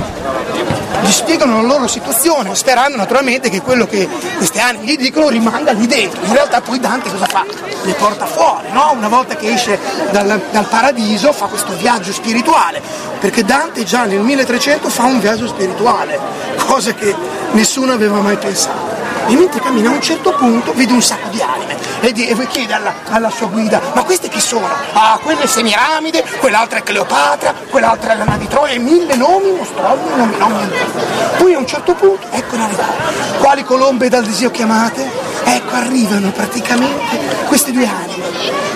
gli spiegano la loro situazione, sperando naturalmente che quello che queste anime gli dicono rimanga lì dentro. In realtà poi Dante cosa fa? Le porta fuori, no? Una volta che esce dal, dal paradiso fa questo viaggio spirituale, perché Dante già nel milletrecento fa un viaggio spirituale, cosa che nessuno aveva mai pensato. E mentre cammina a un certo punto vede un sacco di anime e, di, e chiede alla, alla sua guida, ma queste chi sono? Ah, quella è Semiramide, quell'altra è Cleopatra, quell'altra è l'Anna di Troia, e mille nomi mostrarmi, nomi, nomi. Poi a un certo punto, eccono arrivare. Quali colombe dal desio chiamate? Ecco, arrivano praticamente queste due anime,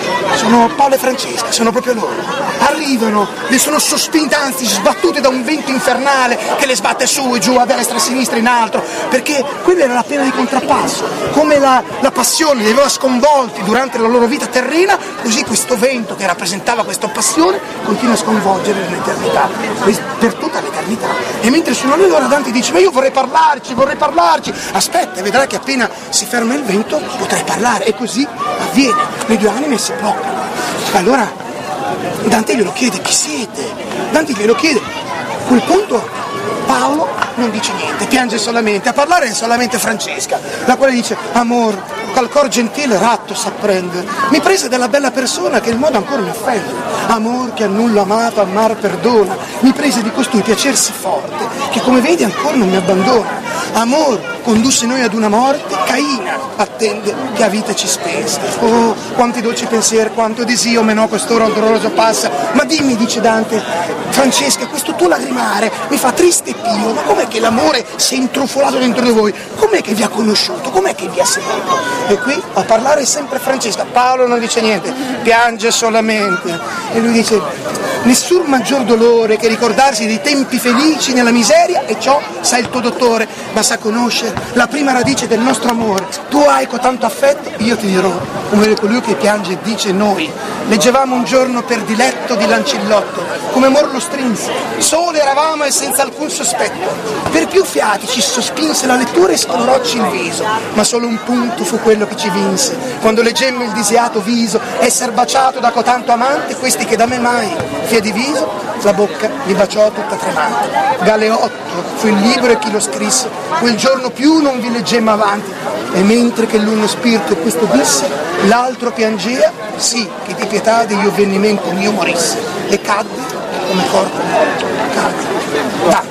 sono Paolo e Francesca, sono proprio loro, arrivano, le sono sospinte, anzi sbattute da un vento infernale che le sbatte su e giù, a destra, a sinistra, in alto, perché quella era la pena di contrappasso, come la, la passione li aveva sconvolti durante la loro vita terrena, così questo vento che rappresentava questa passione continua a sconvolgere l'eternità, per tutta l'eternità. E mentre sono lì, allora Dante dice: ma io vorrei parlarci, vorrei parlarci, aspetta, vedrai che appena si ferma il vento potrai parlare, e così avviene, le due anime si bloccano. Allora Dante glielo chiede: chi siete? Dante glielo chiede. A quel punto Paolo non dice niente, piange solamente, a parlare è solamente Francesca, la quale dice: amor, qual cor gentile ratto s'apprende, mi prese della bella persona che il modo ancora mi offende, amor che a nulla amato amar perdona, mi prese di costui piacersi forte, che come vedi ancora non mi abbandona, amor condusse noi ad una morte, Caina attende che a vita ci spensa. Oh, quanti dolci pensieri, quanto desio, menò quest'ora doloroso passa, ma dimmi, dice Dante, Francesca, questo tuo lagrimare mi fa triste e pio, ma com'è che l'amore si è intrufolato dentro di voi? Com'è che vi ha conosciuto? Com'è che vi ha seguito? E qui a parlare è sempre Francesca. Paolo non dice niente, piange solamente, e lui dice: nessun maggior dolore che ricordarsi dei tempi felici nella miseria, e ciò sa il tuo dottore, ma sa conoscere la prima radice del nostro amore. Tu hai cotanto affetto, io ti dirò, come colui che piange e dice noi. Leggevamo un giorno per diletto di Lancillotto, come amor lo strinse, sole eravamo e senza alcun sospetto. Per più fiati ci sospinse la lettura e scolorocci il viso, ma solo un punto fu quello che ci vinse, quando leggemmo il disiato viso esser baciato da cotanto amante, questi che da me mai fie diviso, la bocca mi baciò tutta tremante. Galeotto fu il libro e chi lo scrisse, quel giorno più non vi leggemmo avanti, e mentre che l'uno spirito questo disse, l'altro piangea, sì che di pietà di io avvenimento mio morisse, e cadde come corpo cadde. Dai.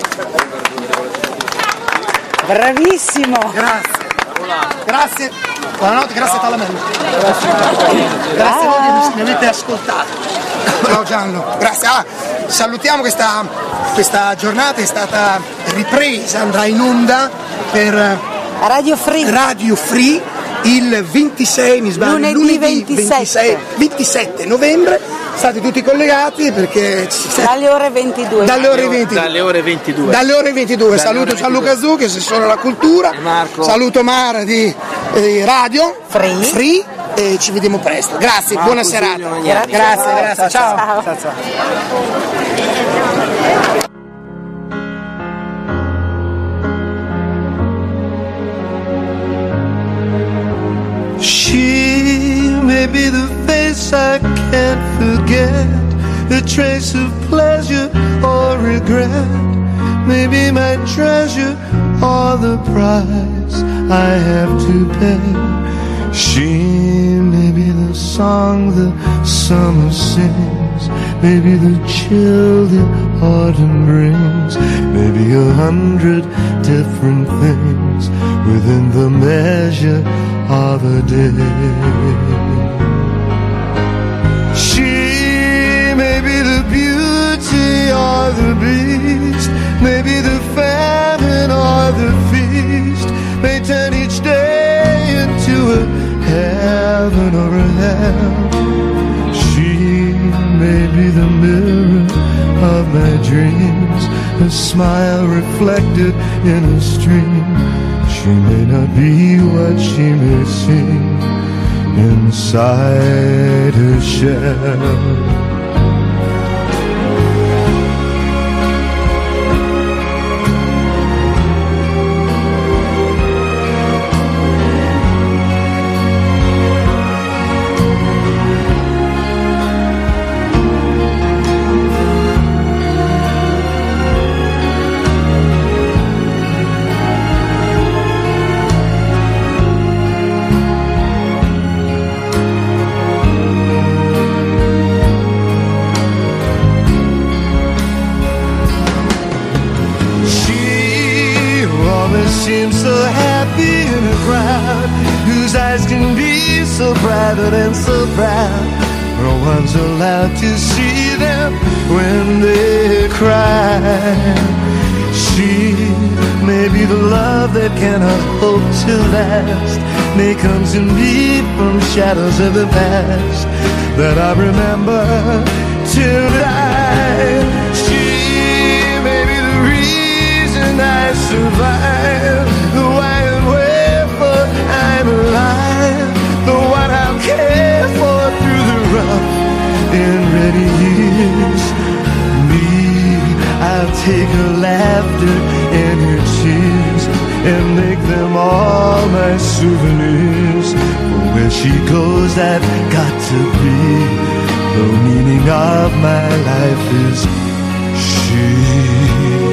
Bravissimo! Grazie. Grazie. Buonanotte, grazie Talamello. Grazie. Grazie a voi che mi avete ascoltato. Ciao Gianlo. Grazie. Ah, salutiamo questa, questa giornata, è stata ripresa, andrà in onda per Radio Free. Radio Free il ventisei, mi sbaglio, lunedì, lunedì ventisette. ventisei, ventisette novembre. State tutti collegati perché dalle ore ventidue. Dalle ore ventidue. Dalle ore ventidue. Dalle ore ventidue. Dalle Saluto ore ventidue. Gianluca Zu, che è assessore alla cultura. E Marco. Saluto Mara di eh, Radio Free. Free e ci vediamo presto. Grazie, Marco buona Giulio serata. Magnani. Grazie, grazie. Ciao. Ciao. Ciao, ciao. She may be the face I can't forget, a trace of pleasure or regret, maybe my treasure or the price I have to pay. She may be the song the summer sings, maybe the chill the autumn brings, maybe a hundred different things within the measure of a day. She may be the beauty or the beast, maybe the famine or the feast, may turn each day into a heaven or a hell. She may be the mirror of my dreams, a smile reflected in a stream. She may not be what she may seem inside her shell. Seems so happy in a crowd whose eyes can be so private and so proud. No one's allowed to see them when they cry. She Maybe the love that cannot hope to last may come to me from shadows of the past that I remember till die. She may be the reason I survive, the why and wherefore I'm alive, the one I'll care for through the rough and ready years. Me, I'll take her laughter and her tears and make them all my souvenirs. For where she goes, I've got to be. The meaning of my life is she.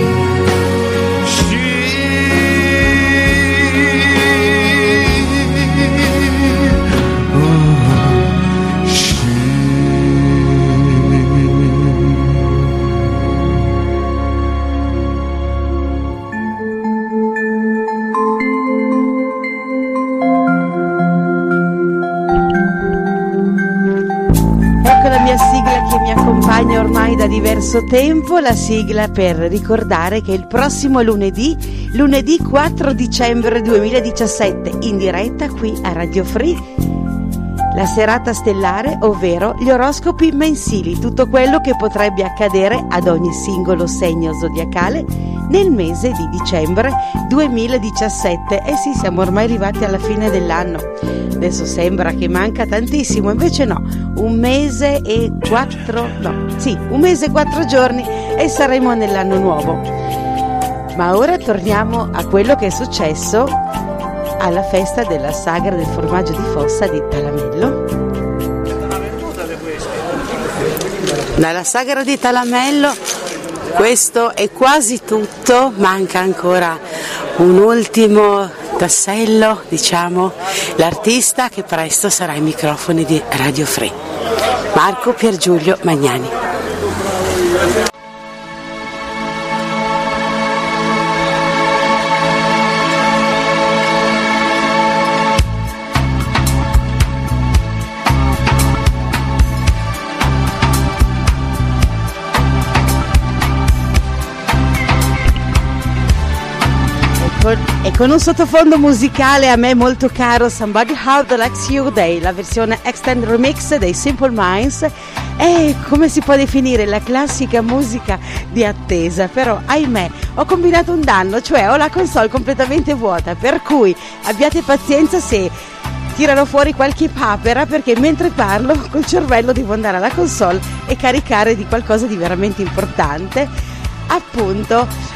Ormai da diverso tempo, la sigla per ricordare che il prossimo lunedì, lunedì quattro dicembre duemiladiciassette, in diretta qui a Radio Free, la serata stellare, ovvero gli oroscopi mensili, tutto quello che potrebbe accadere ad ogni singolo segno zodiacale nel mese di dicembre duemiladiciassette. E sì, siamo ormai arrivati alla fine dell'anno. Adesso sembra che manca tantissimo, invece no, un mese e quattro, no, sì, un mese e quattro giorni e saremo nell'anno nuovo. Ma ora torniamo a quello che è successo alla festa della sagra del formaggio di fossa di Talamello. Dalla sagra di Talamello questo è quasi tutto, manca ancora un ultimo tassello, diciamo, l'artista che presto sarà ai microfoni di Radio Free, Marco Piergiulio Magnani. E con un sottofondo musicale a me molto caro, Somebody Out Likes You Day, la versione extended remix dei Simple Minds, è, come si può definire, la classica musica di attesa. Però ahimè ho combinato un danno, cioè ho la console completamente vuota, per cui abbiate pazienza se tirano fuori qualche papera, perché mentre parlo col cervello devo andare alla console e caricare di qualcosa di veramente importante, appunto.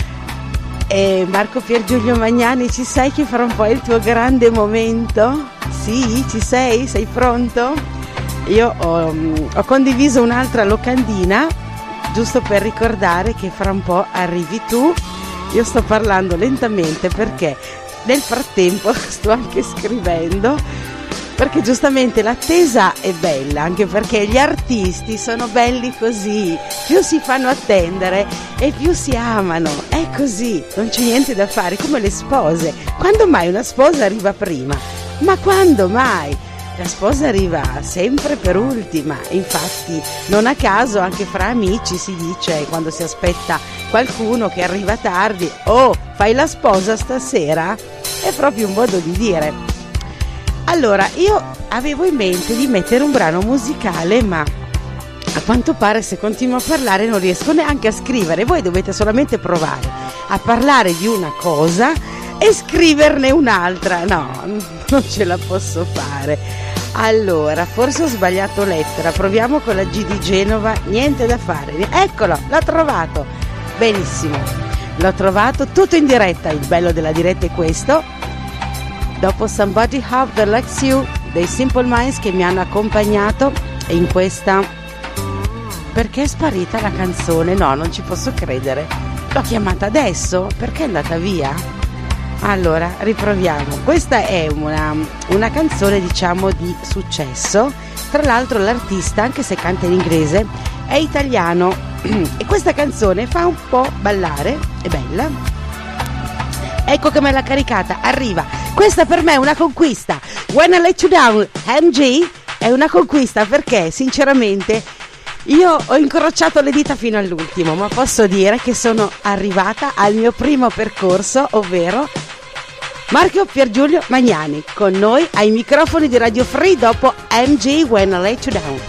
E Marco Piergiulio Magnani, ci sei che farà un po' il tuo grande momento? Sì, ci sei? Sei pronto? Io ho, ho condiviso un'altra locandina giusto per ricordare che fra un po' arrivi tu. Io sto parlando lentamente perché nel frattempo sto anche scrivendo, perché giustamente l'attesa è bella, anche perché gli artisti sono belli così, più si fanno attendere e più si amano, è così, non c'è niente da fare, come le spose. Quando mai una sposa arriva prima? Ma quando mai? La sposa arriva sempre per ultima, infatti non a caso anche fra amici si dice, quando si aspetta qualcuno che arriva tardi, oh, fai la sposa stasera? È proprio un modo di dire. Allora, io avevo in mente di mettere un brano musicale, ma a quanto pare se continuo a parlare non riesco neanche a scrivere. Voi dovete solamente provare a parlare di una cosa e scriverne un'altra. No, non ce la posso fare. Allora, forse ho sbagliato lettera. Proviamo con la G di Genova. Niente da fare. Eccolo, l'ho trovato. Benissimo, l'ho trovato tutto in diretta. Il bello della diretta è questo. Dopo Somebody Out Likes You dei Simple Minds, che mi hanno accompagnato in questa... Perché è sparita la canzone? No, non ci posso credere. L'ho chiamata adesso? Perché è andata via? Allora, riproviamo. Questa è una, una canzone, diciamo, di successo. Tra l'altro l'artista, anche se canta in inglese, è italiano. E questa canzone fa un po' ballare, è bella. Ecco che me l'ha caricata, arriva. Questa per me è una conquista. When I Let You Down, M G, è una conquista perché sinceramente Io ho incrociato le dita fino all'ultimo, ma posso dire che sono arrivata al mio primo percorso, ovvero Marco Piergiulio Magnani, con noi ai microfoni di Radio Free dopo M G When I Let You Down.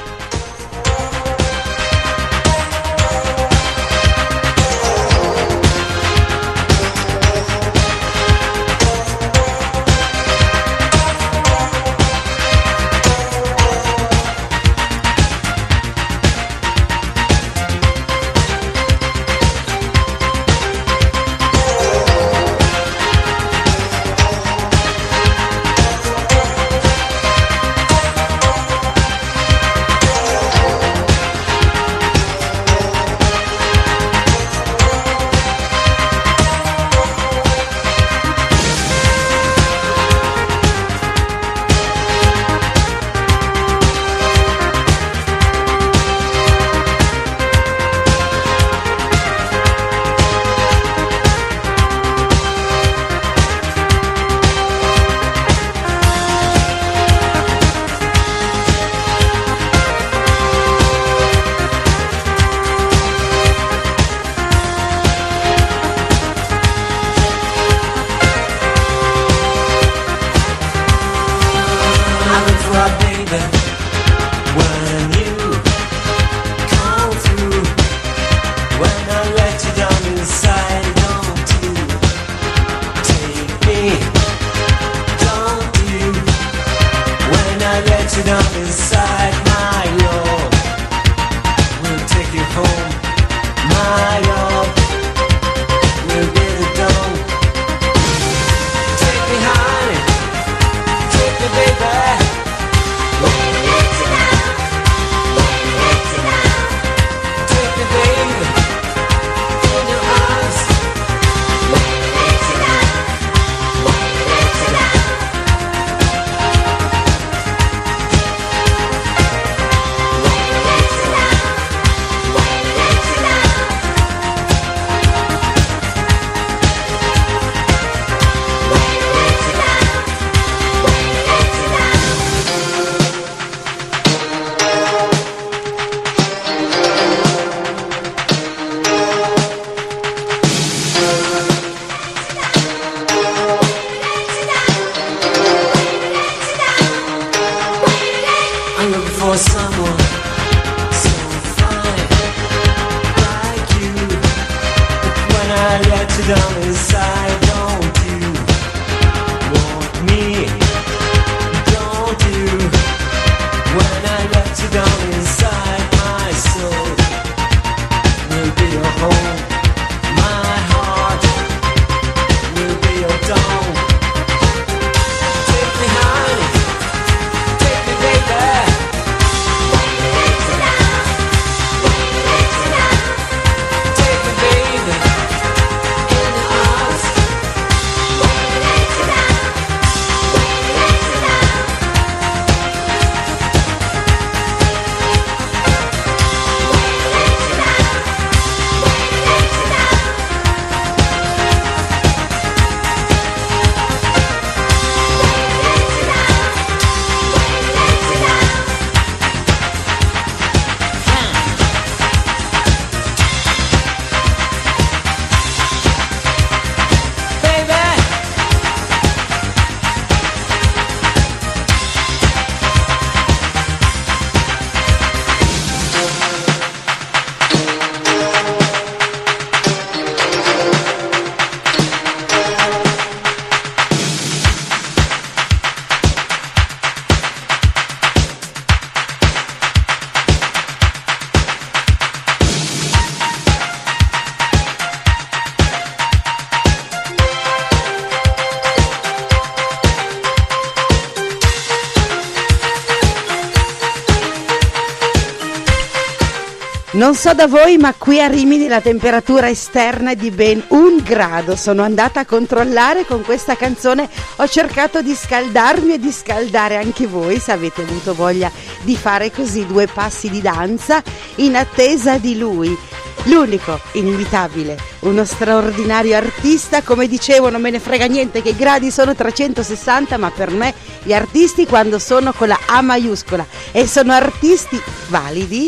Non so da voi, ma qui a Rimini la temperatura esterna è di ben un grado. Sono andata a controllare con questa canzone, ho cercato di scaldarmi e di scaldare anche voi, se avete avuto voglia di fare così due passi di danza in attesa di lui. L'unico, inimitabile, uno straordinario artista. Come dicevo, non me ne frega niente che i gradi sono trecentosessanta, ma per me gli artisti, quando sono con la A maiuscola e sono artisti validi,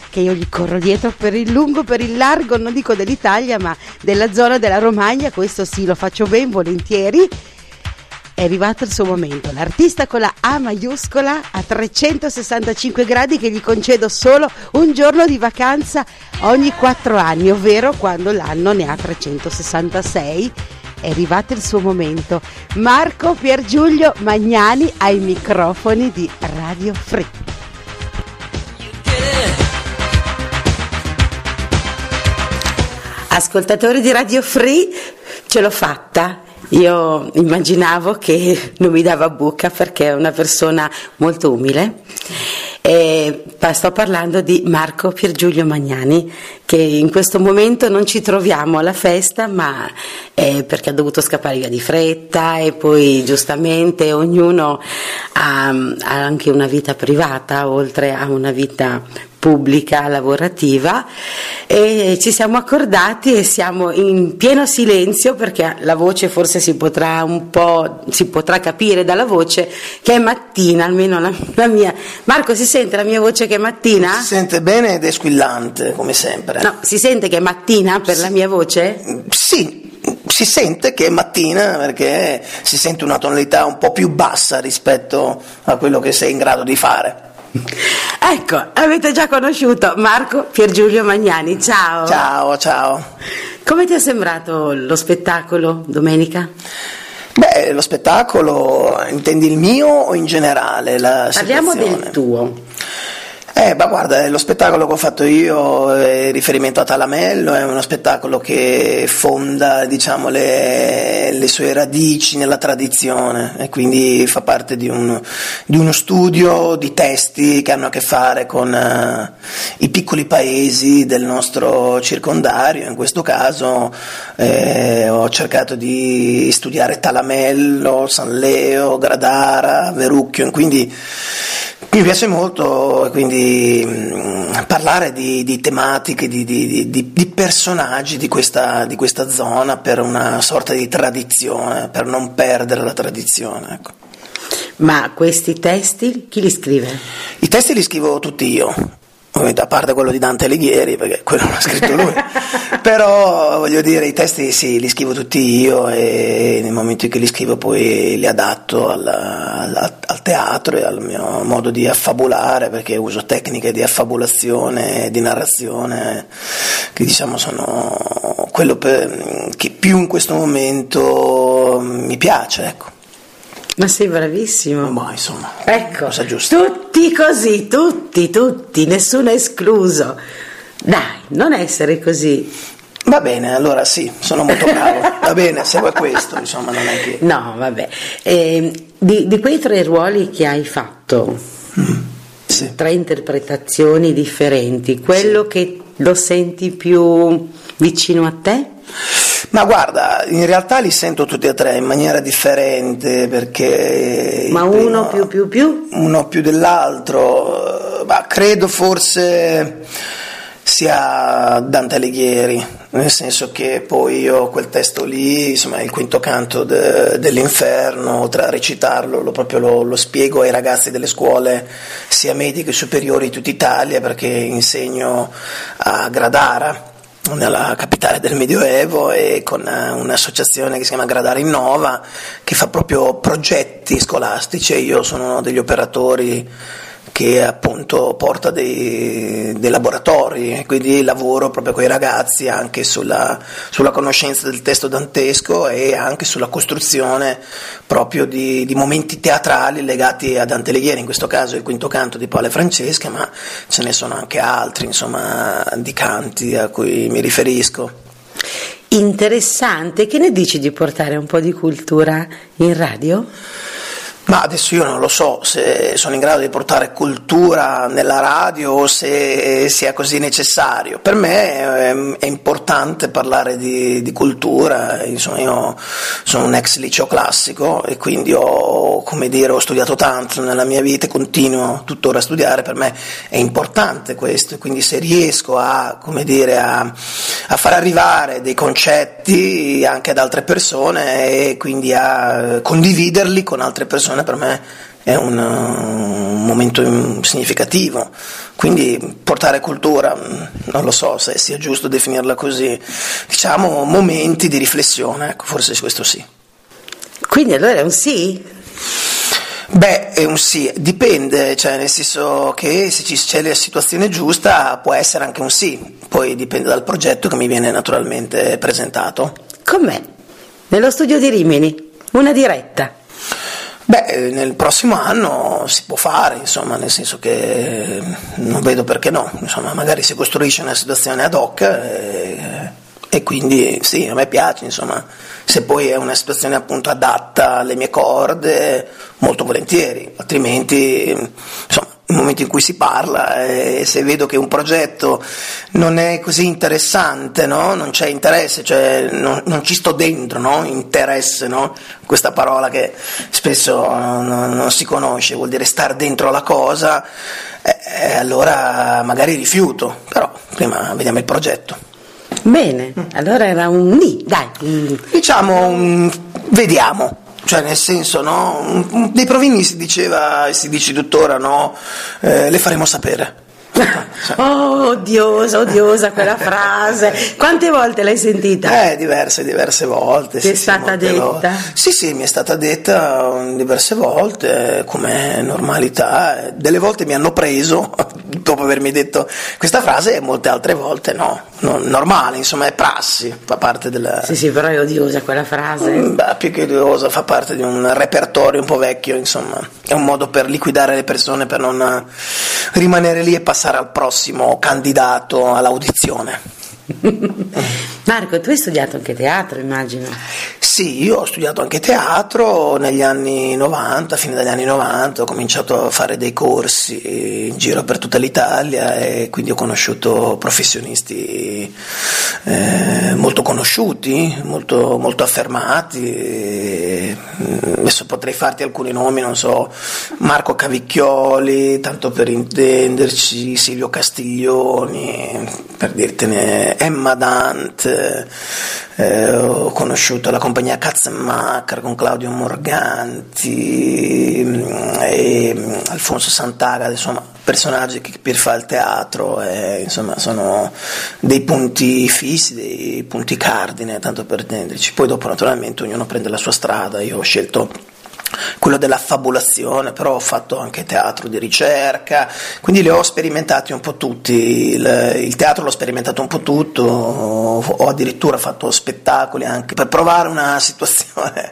che io gli corro dietro per il lungo, per il largo, non dico dell'Italia, ma della zona della Romagna. Questo sì, lo faccio ben volentieri. È arrivato il suo momento, l'artista con la A maiuscola a trecentosessantacinque gradi, che gli concedo solo un giorno di vacanza ogni quattro anni, ovvero quando l'anno ne ha trecentosessantasei. È arrivato il suo momento. Marco Piergiulio Magnani ai microfoni di Radio Free. Ascoltatori di Radio Free, ce l'ho fatta. Io immaginavo che non mi dava buca perché è una persona molto umile. E sto parlando di Marco Piergiulio Magnani, che in questo momento non ci troviamo alla festa, ma è perché ha dovuto scappare via di fretta, e poi giustamente ognuno ha, ha anche una vita privata oltre a una vita pubblica, lavorativa, e ci siamo accordati e siamo in pieno silenzio perché la voce forse si potrà un po' si potrà capire dalla voce che è mattina, almeno la, la mia. Marco, si sente la mia voce che è mattina? Si sente bene ed è squillante come sempre. No, si sente che è mattina per sì. La mia voce? Sì, si sente che è mattina perché si sente una tonalità un po' più bassa rispetto a quello che sei in grado di fare. Ecco, avete già conosciuto Marco Piergiulio Magnani. Ciao. Ciao, ciao. Come ti è sembrato lo spettacolo domenica? Beh, lo spettacolo, intendi il mio o in generale la Parliamo situazione? del tuo. Eh, ma guarda, lo spettacolo che ho fatto io in riferimento a Talamello è uno spettacolo che fonda, diciamo, le, le sue radici nella tradizione, e quindi fa parte di, un, di uno studio di testi che hanno a che fare con uh, i piccoli paesi del nostro circondario. In questo caso eh, ho cercato di studiare Talamello, San Leo, Gradara, Verrucchio, e quindi mi piace molto quindi mh, parlare di, di tematiche, di, di, di, di personaggi di questa, di questa zona, per una sorta di tradizione, per non perdere la tradizione. Ecco. Ma questi testi chi li scrive? I testi li scrivo tutti io, a parte quello di Dante Alighieri, perché quello l'ha scritto lui. Però voglio dire, i testi sì, li scrivo tutti io, e nel momento in cui li scrivo poi li adatto al, al, al teatro e al mio modo di affabulare, perché uso tecniche di affabulazione e di narrazione che, diciamo, sono quello per, che più in questo momento mi piace, ecco. Ma sei bravissimo. Ma insomma, ecco, cosa giusta. Tutti così, tutti, tutti, nessuno escluso. Dai, non essere così. Va bene, allora sì, sono molto bravo. Va bene, se vuoi questo, insomma, non è che... No, vabbè. Eh, di, di quei tre ruoli che hai fatto, mm, sì. tre interpretazioni differenti, quello sì. che lo senti più vicino a te? Ma guarda, in realtà li sento tutti e tre in maniera differente, perché... Ma uno più più più? Uno più dell'altro, ma credo forse sia Dante Alighieri, nel senso che poi io quel testo lì, insomma, il quinto canto de, dell'inferno, oltre a recitarlo, lo, proprio lo, lo spiego ai ragazzi delle scuole sia medie che superiori di tutta Italia, perché insegno a Gradara, nella capitale del Medioevo, e con un'associazione che si chiama Gradara Innova, che fa proprio progetti scolastici, e io sono uno degli operatori che appunto porta dei, dei laboratori, e quindi lavoro proprio con i ragazzi anche sulla, sulla conoscenza del testo dantesco, e anche sulla costruzione proprio di, di momenti teatrali legati a Dante Alighieri, in questo caso il quinto canto di Paola e Francesca, ma ce ne sono anche altri, insomma, di canti a cui mi riferisco. Interessante, che ne dici di portare un po' di cultura in radio? Ma adesso io non lo so se sono in grado di portare cultura nella radio o se sia così necessario. Per me è, è importante parlare di, di cultura. Insomma, io sono un ex liceo classico e quindi ho, come dire, ho studiato tanto nella mia vita e continuo tuttora a studiare. Per me è importante questo, e quindi se riesco a, come dire, a, a far arrivare dei concetti anche ad altre persone, e quindi a condividerli con altre persone manifestazione per me è un, un momento significativo, quindi portare cultura, non lo so se sia giusto definirla così, diciamo momenti di riflessione, ecco, forse questo sì. Quindi allora è un sì? Beh, è un sì, dipende, cioè nel senso che se ci c'è la situazione giusta può essere anche un sì, poi dipende dal progetto che mi viene naturalmente presentato. Com'è? Nello studio di Rimini, una diretta? Beh, nel prossimo anno si può fare, insomma, nel senso che non vedo perché no, insomma, magari si costruisce una situazione ad hoc e, e quindi sì, a me piace, insomma, se poi è una situazione appunto adatta alle mie corde, molto volentieri, altrimenti, insomma, nel momento in cui si parla e se vedo che un progetto non è così interessante, no? Non c'è interesse, cioè non, non ci sto dentro, no? Interesse, no? Questa parola che spesso non, non si conosce, vuol dire star dentro la cosa, eh, allora magari rifiuto, però prima vediamo il progetto. Bene, allora era un ni, dai. Diciamo un vediamo. Cioè nel senso, no, dei provini si diceva e si dice tuttora, no, eh, le faremo sapere. Oh, odiosa, odiosa quella frase. Quante volte l'hai sentita? Eh, diverse, diverse volte. Ti sì, è stata sì, detta? Volte. Sì, sì, mi è stata detta diverse volte, come normalità. Delle volte mi hanno preso, dopo avermi detto questa frase, e molte altre volte no. no normale, insomma, è prassi, fa parte della... Sì, sì, però è odiosa quella frase. Beh, più che odiosa, fa parte di un repertorio un po' vecchio, insomma. È un modo per liquidare le persone, per non rimanere lì e passare al prossimo candidato all'audizione. Marco, tu hai studiato anche teatro, immagino. Sì, io ho studiato anche teatro negli anni novanta, fine degli anni novanta, ho cominciato a fare dei corsi in giro per tutta l'Italia e quindi ho conosciuto professionisti eh, molto conosciuti, molto, molto affermati. Adesso potrei farti alcuni nomi, non so, Marco Cavicchioli, tanto per intenderci, Silvio Castiglioni, per dirtene, Emma Dante, eh, ho conosciuto la compagnia Katzenmacher con Claudio Morganti e Alfonso Sant'Agata, insomma personaggi che per fare il teatro eh, insomma sono dei punti fissi, dei punti cardine, tanto per intenderci. Poi dopo naturalmente ognuno prende la sua strada, io ho scelto quello della fabulazione, però ho fatto anche teatro di ricerca, quindi li ho sperimentati un po' tutti, il, il teatro l'ho sperimentato un po' tutto, ho addirittura fatto spettacoli anche per provare una situazione,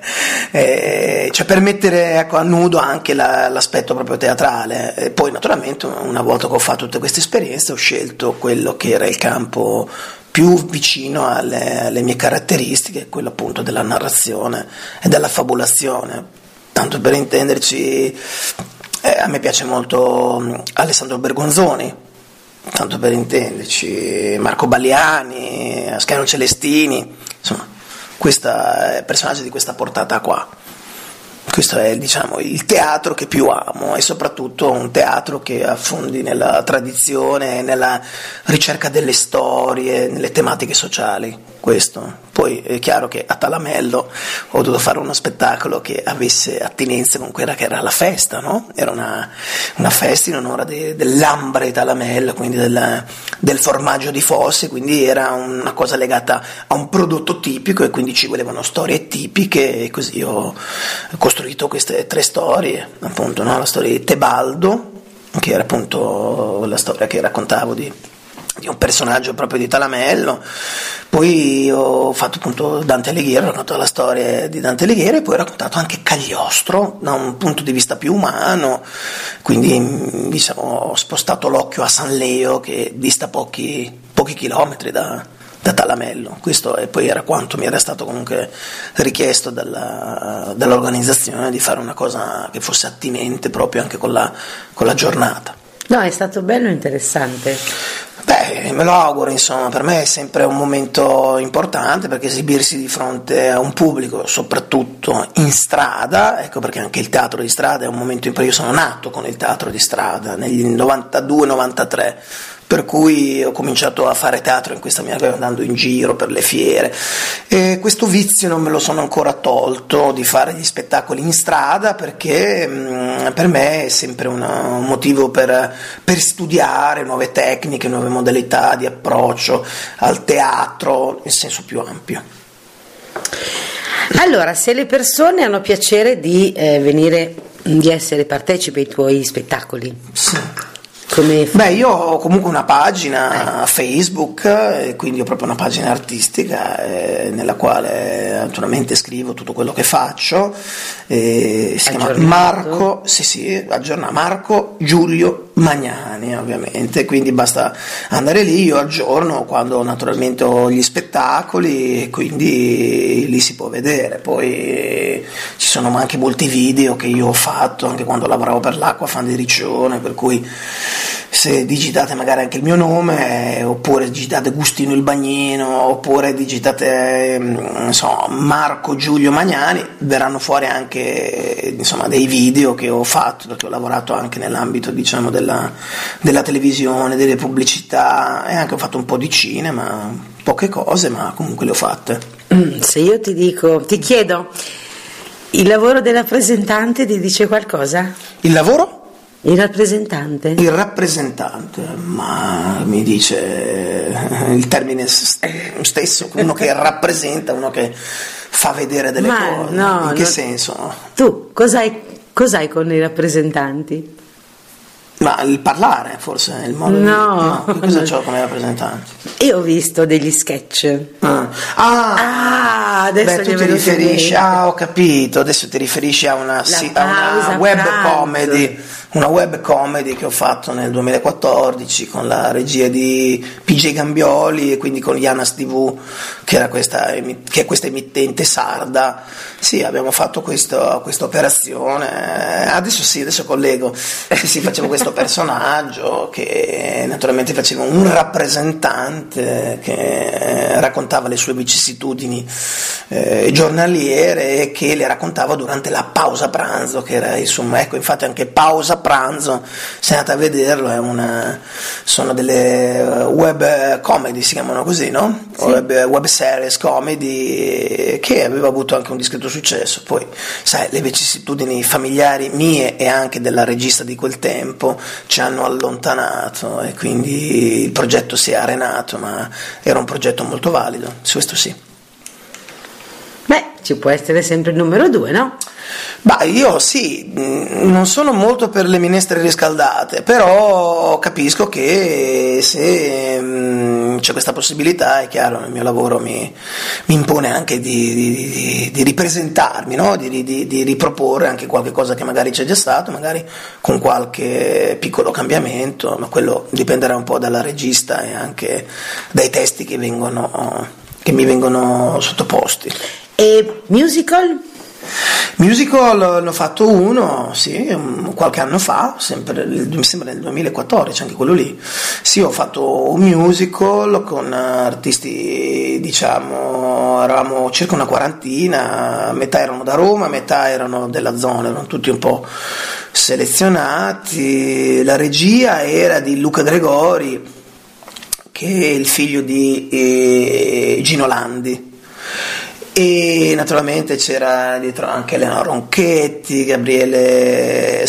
eh, cioè per mettere ecco, a nudo anche la, l'aspetto proprio teatrale. E poi naturalmente una volta che ho fatto tutte queste esperienze ho scelto quello che era il campo più vicino alle, alle mie caratteristiche, quello appunto della narrazione e della fabulazione. Tanto per intenderci, eh, a me piace molto Alessandro Bergonzoni, tanto per intenderci, Marco Balliani, Ascanio Celestini, insomma, questa, personaggi di questa portata qua. Questo è diciamo il teatro che più amo e soprattutto un teatro che affondi nella tradizione, nella ricerca delle storie, nelle tematiche sociali. Questo. Poi è chiaro che a Talamello ho dovuto fare uno spettacolo che avesse attinenza con quella che era la festa, no? Era una, una festa in onore de, dell'Ambra di Talamello, quindi del, del formaggio di Fosse, quindi era una cosa legata a un prodotto tipico e quindi ci volevano storie tipiche e così ho costruito queste tre storie, appunto, no? La storia di Tebaldo, che era appunto la storia che raccontavo di di un personaggio proprio di Talamello, poi ho fatto appunto Dante Alighieri, ho raccontato la storia di Dante Alighieri e poi ho raccontato anche Cagliostro da un punto di vista più umano, quindi diciamo ho spostato l'occhio a San Leo che dista pochi, pochi chilometri da, da Talamello. Questo e poi era quanto mi era stato comunque richiesto dalla, dall'organizzazione di fare una cosa che fosse attinente proprio anche con la, con la giornata. No, è stato bello e interessante. Beh, me lo auguro, insomma, per me è sempre un momento importante perché esibirsi di fronte a un pubblico, soprattutto in strada, ecco perché anche il teatro di strada è un momento in cui io sono nato con il teatro di strada, negli novantadue novantatré, per cui ho cominciato a fare teatro in questa maniera, andando in giro per le fiere, e questo vizio non me lo sono ancora tolto di fare gli spettacoli in strada, perché mh, per me è sempre una, un motivo per, per studiare nuove tecniche, nuove modalità di approccio al teatro in senso più ampio. Allora, se le persone hanno piacere di eh, venire, di essere partecipi ai tuoi spettacoli, sì. Come Beh, io ho comunque una pagina eh. Facebook, e quindi ho proprio una pagina artistica eh, nella quale naturalmente scrivo tutto quello che faccio. Eh, si chiama Marco, sì sì, aggiorna Marco Giulio Magnani, ovviamente, quindi basta andare lì, io aggiorno quando naturalmente ho gli spettacoli, e quindi lì si può vedere. Poi eh, ci sono anche molti video che io ho fatto anche quando lavoravo per l'Acqua Fan di Riccione, per cui se digitate magari anche il mio nome, oppure digitate Gustino il Bagnino, oppure digitate non so, Marco Giulio Magnani, verranno fuori anche insomma dei video che ho fatto, perché ho lavorato anche nell'ambito diciamo della, della televisione, delle pubblicità, e anche ho fatto un po' di cinema, poche cose, ma comunque le ho fatte. Se io ti dico, ti chiedo, il lavoro del rappresentante ti dice qualcosa? Il lavoro? Il rappresentante? Il rappresentante, ma mi dice il termine stesso, uno che rappresenta, uno che fa vedere delle ma cose. No, in che no. senso? Tu cos'hai, cos'hai con i rappresentanti? Ma il parlare forse è il modo no. di... no, cosa c'ho come rappresentante? Io ho visto degli sketch. Ah, ah, ah adesso beh, tu ti riferisci, ah ho capito, adesso ti riferisci a una, sì, a una web pranzo. comedy, una web comedy che ho fatto nel duemilaquattordici con la regia di P J Gambioli, e quindi con Yanas tivù, che era questa, che è questa emittente sarda. Sì, abbiamo fatto questo, questa operazione, adesso sì, adesso collego, sì, sì, facevo questo personaggio che naturalmente faceva un rappresentante che raccontava le sue vicissitudini eh, giornaliere, e che le raccontava durante la pausa pranzo, che era insomma, ecco, infatti anche pausa pranzo, se andate a vederlo, è una, sono delle web comedy, si chiamano così, no? Sì. Web, web series comedy, che aveva avuto anche un discreto successo. Poi sai, le vicissitudini familiari mie e anche della regista di quel tempo ci hanno allontanato, e quindi il progetto si è arenato, ma era un progetto molto valido, questo sì. Beh, ci può essere sempre il numero due, no? Beh, io sì, non sono molto per le minestre riscaldate, però capisco che se mh, c'è questa possibilità, è chiaro, il mio lavoro mi, mi impone anche di, di, di ripresentarmi, no? di, di, di riproporre anche qualche cosa che magari c'è già stato, magari con qualche piccolo cambiamento, ma quello dipenderà un po' dalla regista e anche dai testi che, vengono, che mi vengono sottoposti. E musical? Musical ne ho fatto uno, sì, qualche anno fa, sempre, mi sembra nel duemilaquattordici, anche quello lì. Sì, ho fatto un musical con artisti, diciamo, eravamo circa una quarantina, metà erano da Roma, metà erano della zona, erano tutti un po' selezionati. La regia era di Luca Gregori, che è il figlio di eh, Gino Landi. E naturalmente c'era dietro anche Elena Ronchetti, Gabriele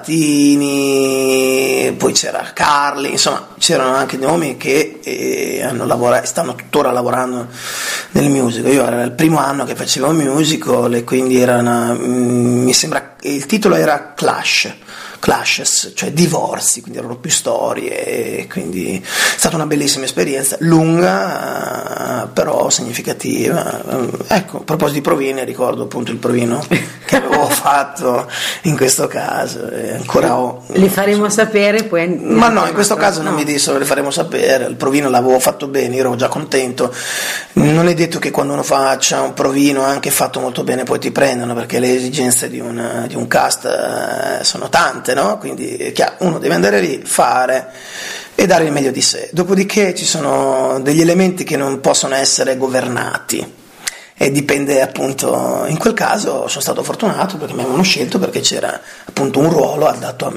Sabatini, poi c'era Carli, insomma c'erano anche nomi che eh, hanno lavorato, stanno tuttora lavorando nel musical. Io era il primo anno che facevo un musical, e quindi era una, mm, mi sembra il titolo era Clash. Clashes, cioè divorzi, quindi erano più storie, e quindi è stata una bellissima esperienza, lunga però significativa. Ecco, a proposito di provine, ricordo appunto il provino che avevo fatto in questo caso, e ancora ho. Li faremo sapere poi. Ma no, in questo caso no. Non mi dissero, le faremo sapere, il provino l'avevo fatto bene, io ero già contento. Non è detto che quando uno faccia un provino anche fatto molto bene poi ti prendono, perché le esigenze di, una, di un cast eh, sono tante, no? Quindi è chiaro, uno deve andare lì, fare e dare il meglio di sé. Dopodiché ci sono degli elementi che non possono essere governati, e dipende appunto, in quel caso sono stato fortunato perché mi avevano scelto perché c'era appunto un ruolo adatto a me.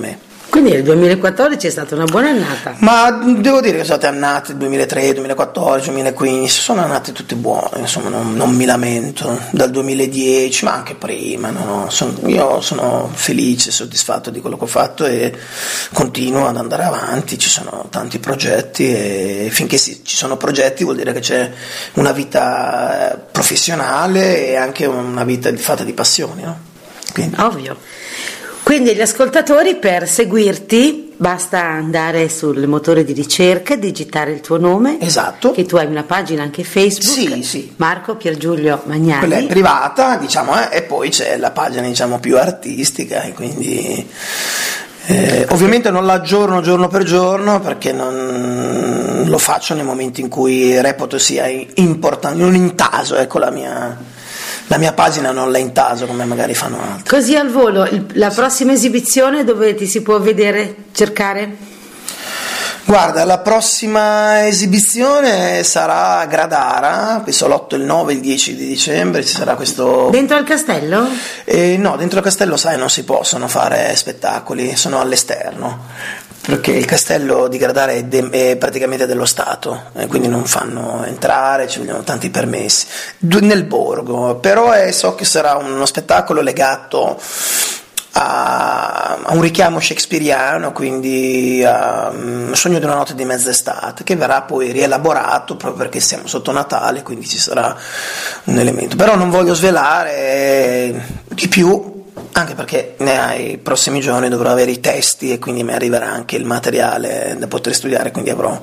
Quindi il duemilaquattordici è stata una buona annata. Ma devo dire che sono state annate duemilatredici, duemilaquattordici, duemilaquindici, sono annate tutte buone, insomma non, non mi lamento, dal duemiladieci ma anche prima, no, no, sono, io sono felice, soddisfatto di quello che ho fatto e continuo ad andare avanti, ci sono tanti progetti e finché si, ci sono progetti vuol dire che c'è una vita professionale e anche una vita fatta di passioni, no? Quindi. Ovvio. Quindi gli ascoltatori, per seguirti basta andare sul motore di ricerca, digitare il tuo nome. Esatto. Che tu hai una pagina anche Facebook. Sì, sì. Marco Piergiulio Magnani. Quella è privata, diciamo, eh, e poi c'è la pagina, diciamo, più artistica e quindi eh, ovviamente non l'aggiorno giorno per giorno perché non lo faccio nei momenti in cui reputo sia importante, non intaso, ecco la mia La mia pagina non la intaso come magari fanno altri. Così al volo, il, la prossima esibizione dove ti si può vedere, cercare? Guarda, la prossima esibizione sarà a Gradara, penso l'otto, il nove, il dieci di dicembre, ci sarà questo... Dentro al castello? Eh, no, dentro al castello, sai, non si possono fare spettacoli, sono all'esterno. Perché il castello di Gradara è, de- è praticamente dello Stato, eh, quindi non fanno entrare, ci vogliono tanti permessi. Du- nel borgo, però è, so che sarà uno spettacolo legato a, a un richiamo shakespeariano, quindi a um, Sogno di una notte di mezz'estate, che verrà poi rielaborato proprio perché siamo sotto Natale, quindi ci sarà un elemento. Però non voglio svelare di più, anche perché nei prossimi giorni dovrò avere i testi e quindi mi arriverà anche il materiale da poter studiare, quindi avrò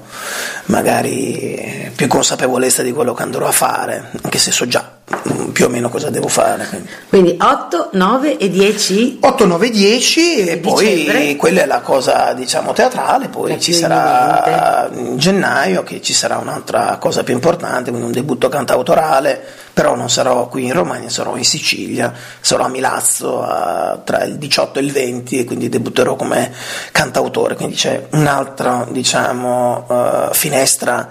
magari più consapevolezza di quello che andrò a fare, anche se so già più o meno cosa devo fare. Quindi, quindi otto, nove e dieci? otto, nove, dieci e dicembre. Poi quella è la cosa, diciamo, teatrale, poi la ci sarà in gennaio che ci sarà un'altra cosa più importante, quindi un debutto cantautorale, però non sarò qui in Romagna, sarò in Sicilia, sarò a Milazzo a, tra il diciotto e il venti e quindi debutterò come cantautore, quindi c'è un'altra, diciamo, uh, finestra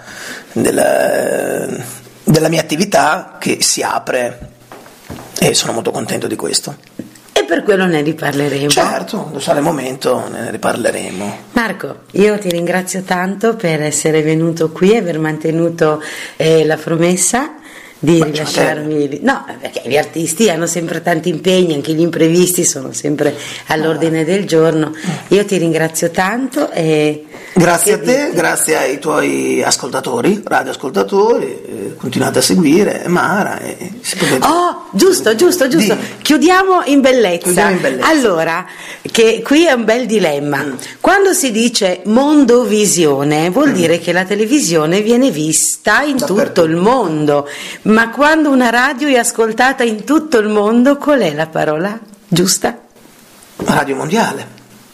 del, della mia attività che si apre e sono molto contento di questo. E per quello ne riparleremo. Certo, quando sarà il momento ne riparleremo. Marco, io ti ringrazio tanto per essere venuto qui e aver mantenuto eh, la promessa di Ma rilasciarmi. No, perché gli artisti hanno sempre tanti impegni, anche gli imprevisti sono sempre all'ordine del giorno. Io ti ringrazio tanto e grazie a te, grazie ai tuoi ascoltatori, radioascoltatori, eh, continuate a seguire Mara e si potete... Oh, giusto, giusto, giusto. Di. Chiudiamo in bellezza. Chiudiamo in bellezza. Allora, che qui è un bel dilemma. Mm. Quando si dice mondovisione, vuol mm. dire che la televisione viene vista in Dappertutto. tutto il mondo. Ma quando una radio è ascoltata in tutto il mondo, qual è la parola giusta? Radio mondiale.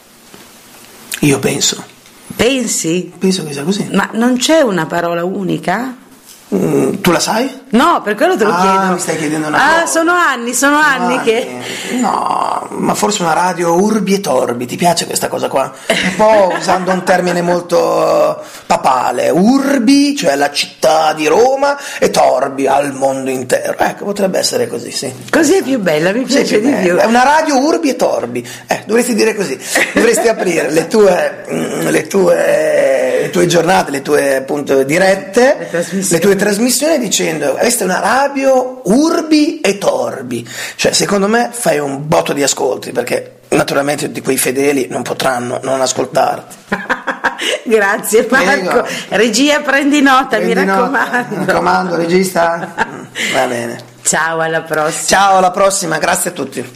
Io penso. Pensi? Penso che sia così. Ma non c'è una parola unica? Mm, tu la sai? No, per quello te lo ah, chiedo. mi stai chiedendo una ah, cosa. sono anni, sono anni ah, che... No, ma forse una radio urbi e torbi, ti piace questa cosa qua? Un po' usando un termine molto papale, urbi, cioè la città di Roma, e torbi al mondo intero. Ecco, potrebbe essere così, sì. Così è più bella, mi piace di più. È una radio urbi e torbi. Eh, dovresti dire così. Dovresti aprire le tue, le tue, le tue giornate, le tue appunto dirette, le trasmissioni, le tue trasmissioni dicendo questa è una radio urbi e torbi, cioè secondo me fai un botto di ascolti perché naturalmente di quei fedeli non potranno non ascoltarti. Grazie Marco. Prego. Regia, prendi nota, Prendi mi nota. raccomando. Mi raccomando, regista. Va bene. Ciao, alla prossima. Ciao, alla prossima, grazie a tutti.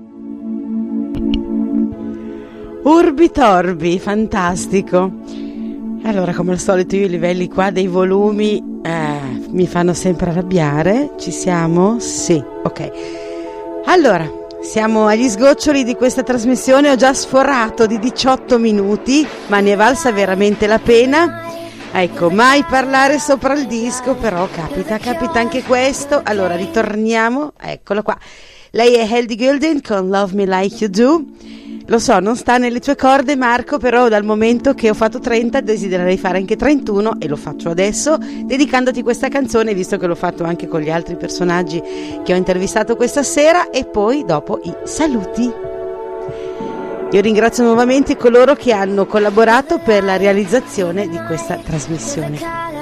Urbi Torbi, fantastico. Allora, come al solito io i livelli qua dei volumi eh, mi fanno sempre arrabbiare. Ci siamo? Sì, ok. Allora, siamo agli sgoccioli di questa trasmissione, ho già sforato di diciotto minuti, ma ne è valsa veramente la pena. Ecco, mai parlare sopra il disco, però capita, capita anche questo. Allora, ritorniamo, eccola qua. Lei è Heldy Gulden con Love Me Like You Do. Lo so, non sta nelle tue corde Marco, però dal momento che ho fatto trenta desidererei fare anche trentuno e lo faccio adesso dedicandoti questa canzone, visto che l'ho fatto anche con gli altri personaggi che ho intervistato questa sera, e poi dopo i saluti. Io ringrazio nuovamente coloro che hanno collaborato per la realizzazione di questa trasmissione.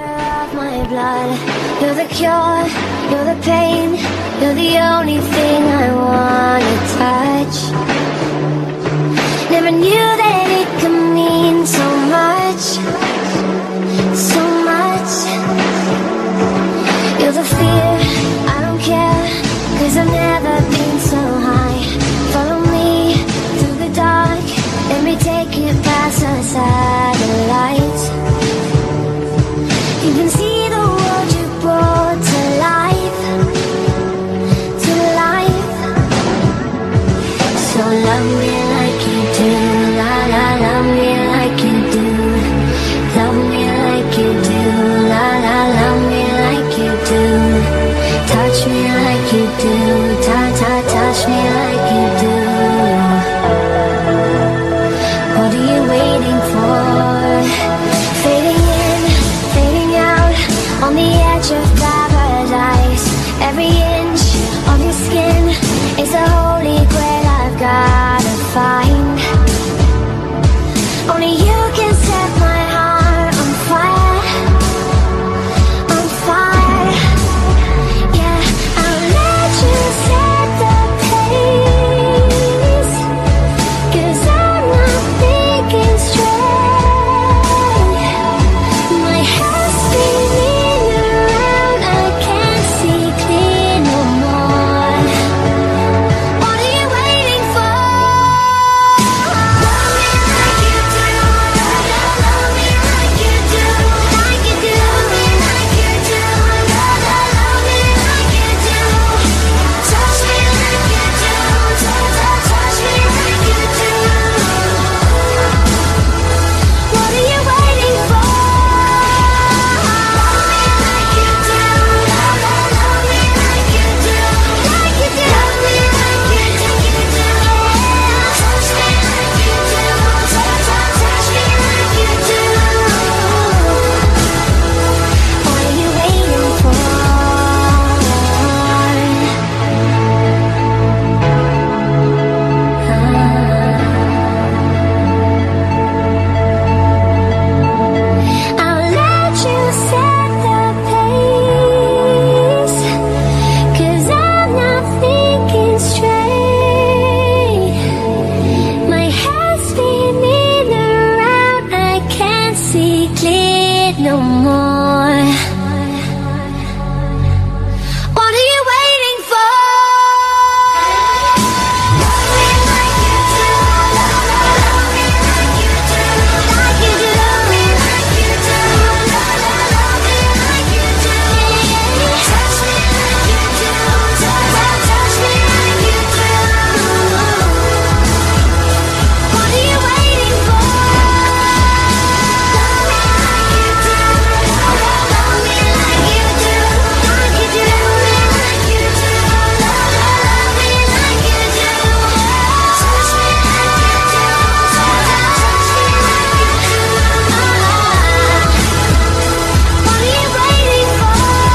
Never knew that it could mean so much, so much. You're the fear, I don't care, 'cause I've never been so high. Follow me through the dark, let me take you past the satellites. You can see the world you brought to life, to life. So love me like you do, la la, love me like you do. Love me like you do, la la, love me like you do. Touch me like you do, ta ta, touch me like you do. What are you waiting for? Fading in, fading out, on the edge of paradise. Every inch of your skin is a holy grail I've gotta find. Only you can set my heart on fire, on fire. Yeah, I'll let you set the pace, 'cause I'm not thinking straight. My head's spinning around, I can't see clear no more. What are you waiting for? Love me like you do, love me like you do, like you do, love me like you do, love me like you do. Touch me like you do, touch, touch me like you do. What are you waiting for? Love me like you do, love, love me like you do, like you do, love me like you do, touch me like you do, touch, touch me like you do. What are you waiting for? I'll let you set the pace, 'cause I'm not thinking straight. My head's spinning around, I can't see clear no more. What are you waiting for? Love me like you do, love, love me like you do, like you do, love me like you do, love, love me like you do. Touch me like you do, touch, touch me like you do. What are you waiting for? Love me like you do, love, love me like you do, like you do, like you do, love, love me like you do. Touch me like you do, touch, touch me like you do. What are you waiting for?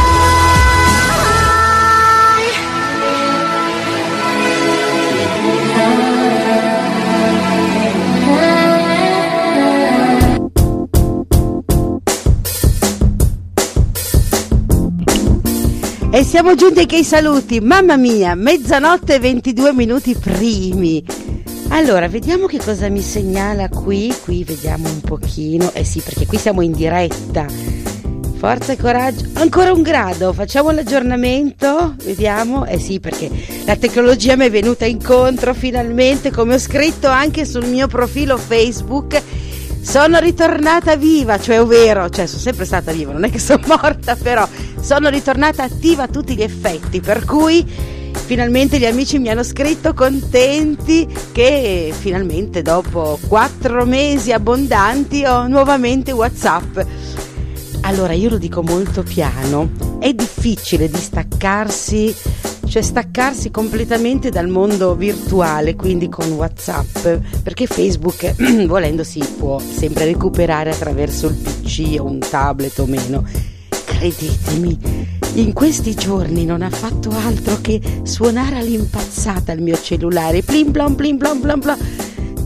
E siamo giunti anche ai saluti, mamma mia, mezzanotte e ventidue minuti primi. Allora, vediamo che cosa mi segnala qui, qui vediamo un pochino, eh sì, perché qui siamo in diretta. Forza e coraggio, ancora un grado, facciamo l'aggiornamento, vediamo, eh sì, perché la tecnologia mi è venuta incontro finalmente, come ho scritto anche sul mio profilo Facebook. Sono ritornata viva, cioè ovvero, cioè sono sempre stata viva, non è che sono morta, però sono ritornata attiva a tutti gli effetti, per cui finalmente gli amici mi hanno scritto contenti che finalmente dopo quattro mesi abbondanti ho nuovamente WhatsApp. Allora io lo dico molto piano, è difficile distaccarsi, cioè staccarsi completamente dal mondo virtuale, quindi con WhatsApp, perché Facebook volendo si può sempre recuperare attraverso il P C o un tablet o meno. Credetemi, in questi giorni non ha fatto altro che suonare all'impazzata il mio cellulare, plim plom plim plom plom plom.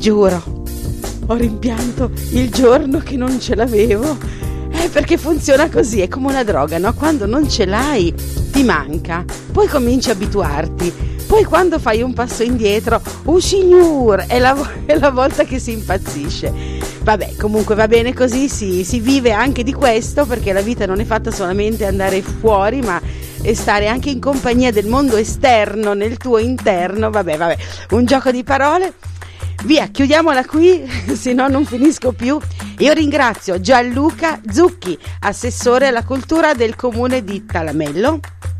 giuro, ho rimpianto il giorno che non ce l'avevo, eh, perché funziona così, è come una droga, no? Quando non ce l'hai ti manca, poi cominci a abituarti, poi quando fai un passo indietro, oh signor, è la, è la volta che si impazzisce. Vabbè, comunque va bene così, si, si vive anche di questo, perché la vita non è fatta solamente andare fuori, ma e stare anche in compagnia del mondo esterno nel tuo interno. Vabbè, vabbè, un gioco di parole. Via, chiudiamola qui, se no non finisco più. Io ringrazio Gianluca Zucchi, assessore alla cultura del comune di Talamello.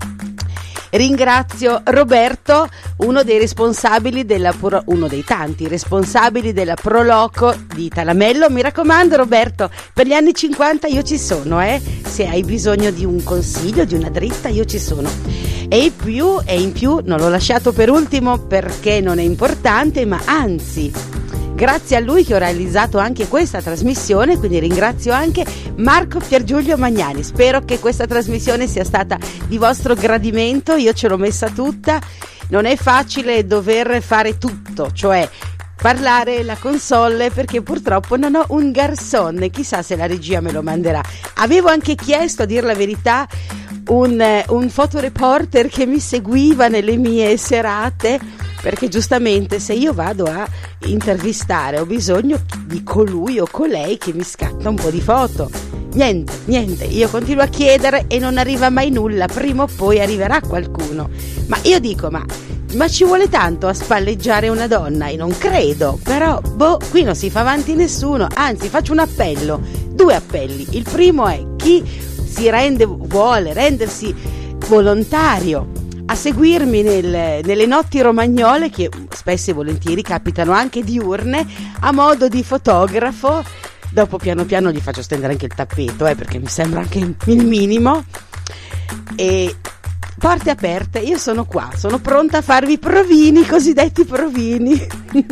Ringrazio Roberto, uno dei responsabili della uno dei tanti responsabili della Proloco di Talamello. Mi raccomando Roberto, per gli anni cinquanta io ci sono, eh? Se hai bisogno di un consiglio, di una dritta, io ci sono. E in più, e in più non l'ho lasciato per ultimo perché non è importante, ma anzi, grazie a lui che ho realizzato anche questa trasmissione, quindi ringrazio anche Marco Piergiulio Magnani. Spero che questa trasmissione sia stata di vostro gradimento, io ce l'ho messa tutta, non è facile dover fare tutto, cioè parlare la console, perché purtroppo non ho un garçon, chissà se la regia me lo manderà. Avevo anche chiesto, a dir la verità, un, un fotoreporter che mi seguiva nelle mie serate, perché giustamente se io vado a intervistare ho bisogno di colui o colei che mi scatta un po' di foto. Niente, niente, io continuo a chiedere e non arriva mai nulla, prima o poi arriverà qualcuno. Ma io dico, ma, ma ci vuole tanto a spalleggiare una donna? E non credo, però, boh, qui non si fa avanti nessuno, anzi faccio un appello, due appelli. Il primo è chi si rende, vuole rendersi volontario a seguirmi nel, nelle notti romagnole, che spesso e volentieri capitano anche diurne, a modo di fotografo. Dopo piano piano gli faccio stendere anche il tappeto, eh, perché mi sembra anche il minimo. E porte aperte, io sono qua, sono pronta a farvi provini, cosiddetti provini.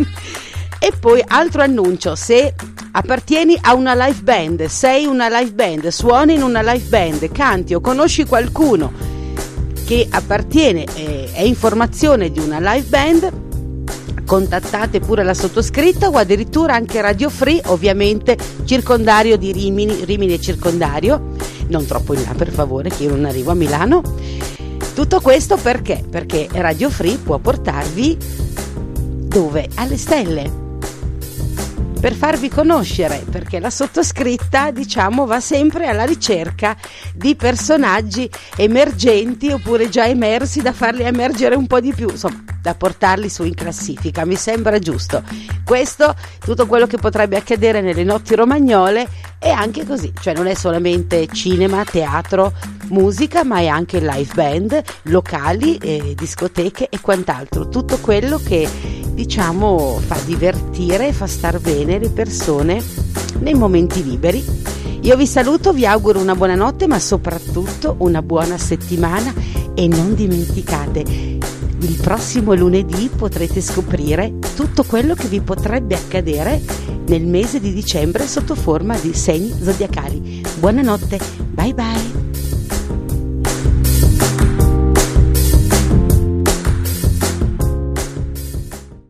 E poi altro annuncio: se appartieni a una live band, sei una live band, suoni in una live band, canti o conosci qualcuno che appartiene, eh, è in formazione di una live band, contattate pure la sottoscritta o addirittura anche Radio Free, ovviamente circondario di Rimini, Rimini e circondario, non troppo in là per favore, che io non arrivo a Milano. Tutto questo perché? Perché Radio Free può portarvi dove? Alle stelle, per farvi conoscere, perché la sottoscritta, diciamo, va sempre alla ricerca di personaggi emergenti oppure già emersi, da farli emergere un po' di più, insomma, da portarli su in classifica. Mi sembra giusto. Questo, tutto quello che potrebbe accadere nelle notti romagnole è anche così, cioè non è solamente cinema, teatro, musica, ma è anche live band, locali, eh, discoteche e quant'altro. Tutto quello che, diciamo, fa divertire e fa star bene le persone nei momenti liberi. Io vi saluto, vi auguro una buona notte, ma soprattutto una buona settimana, e non dimenticate, il prossimo lunedì potrete scoprire tutto quello che vi potrebbe accadere nel mese di dicembre sotto forma di segni zodiacali. Buonanotte, bye bye.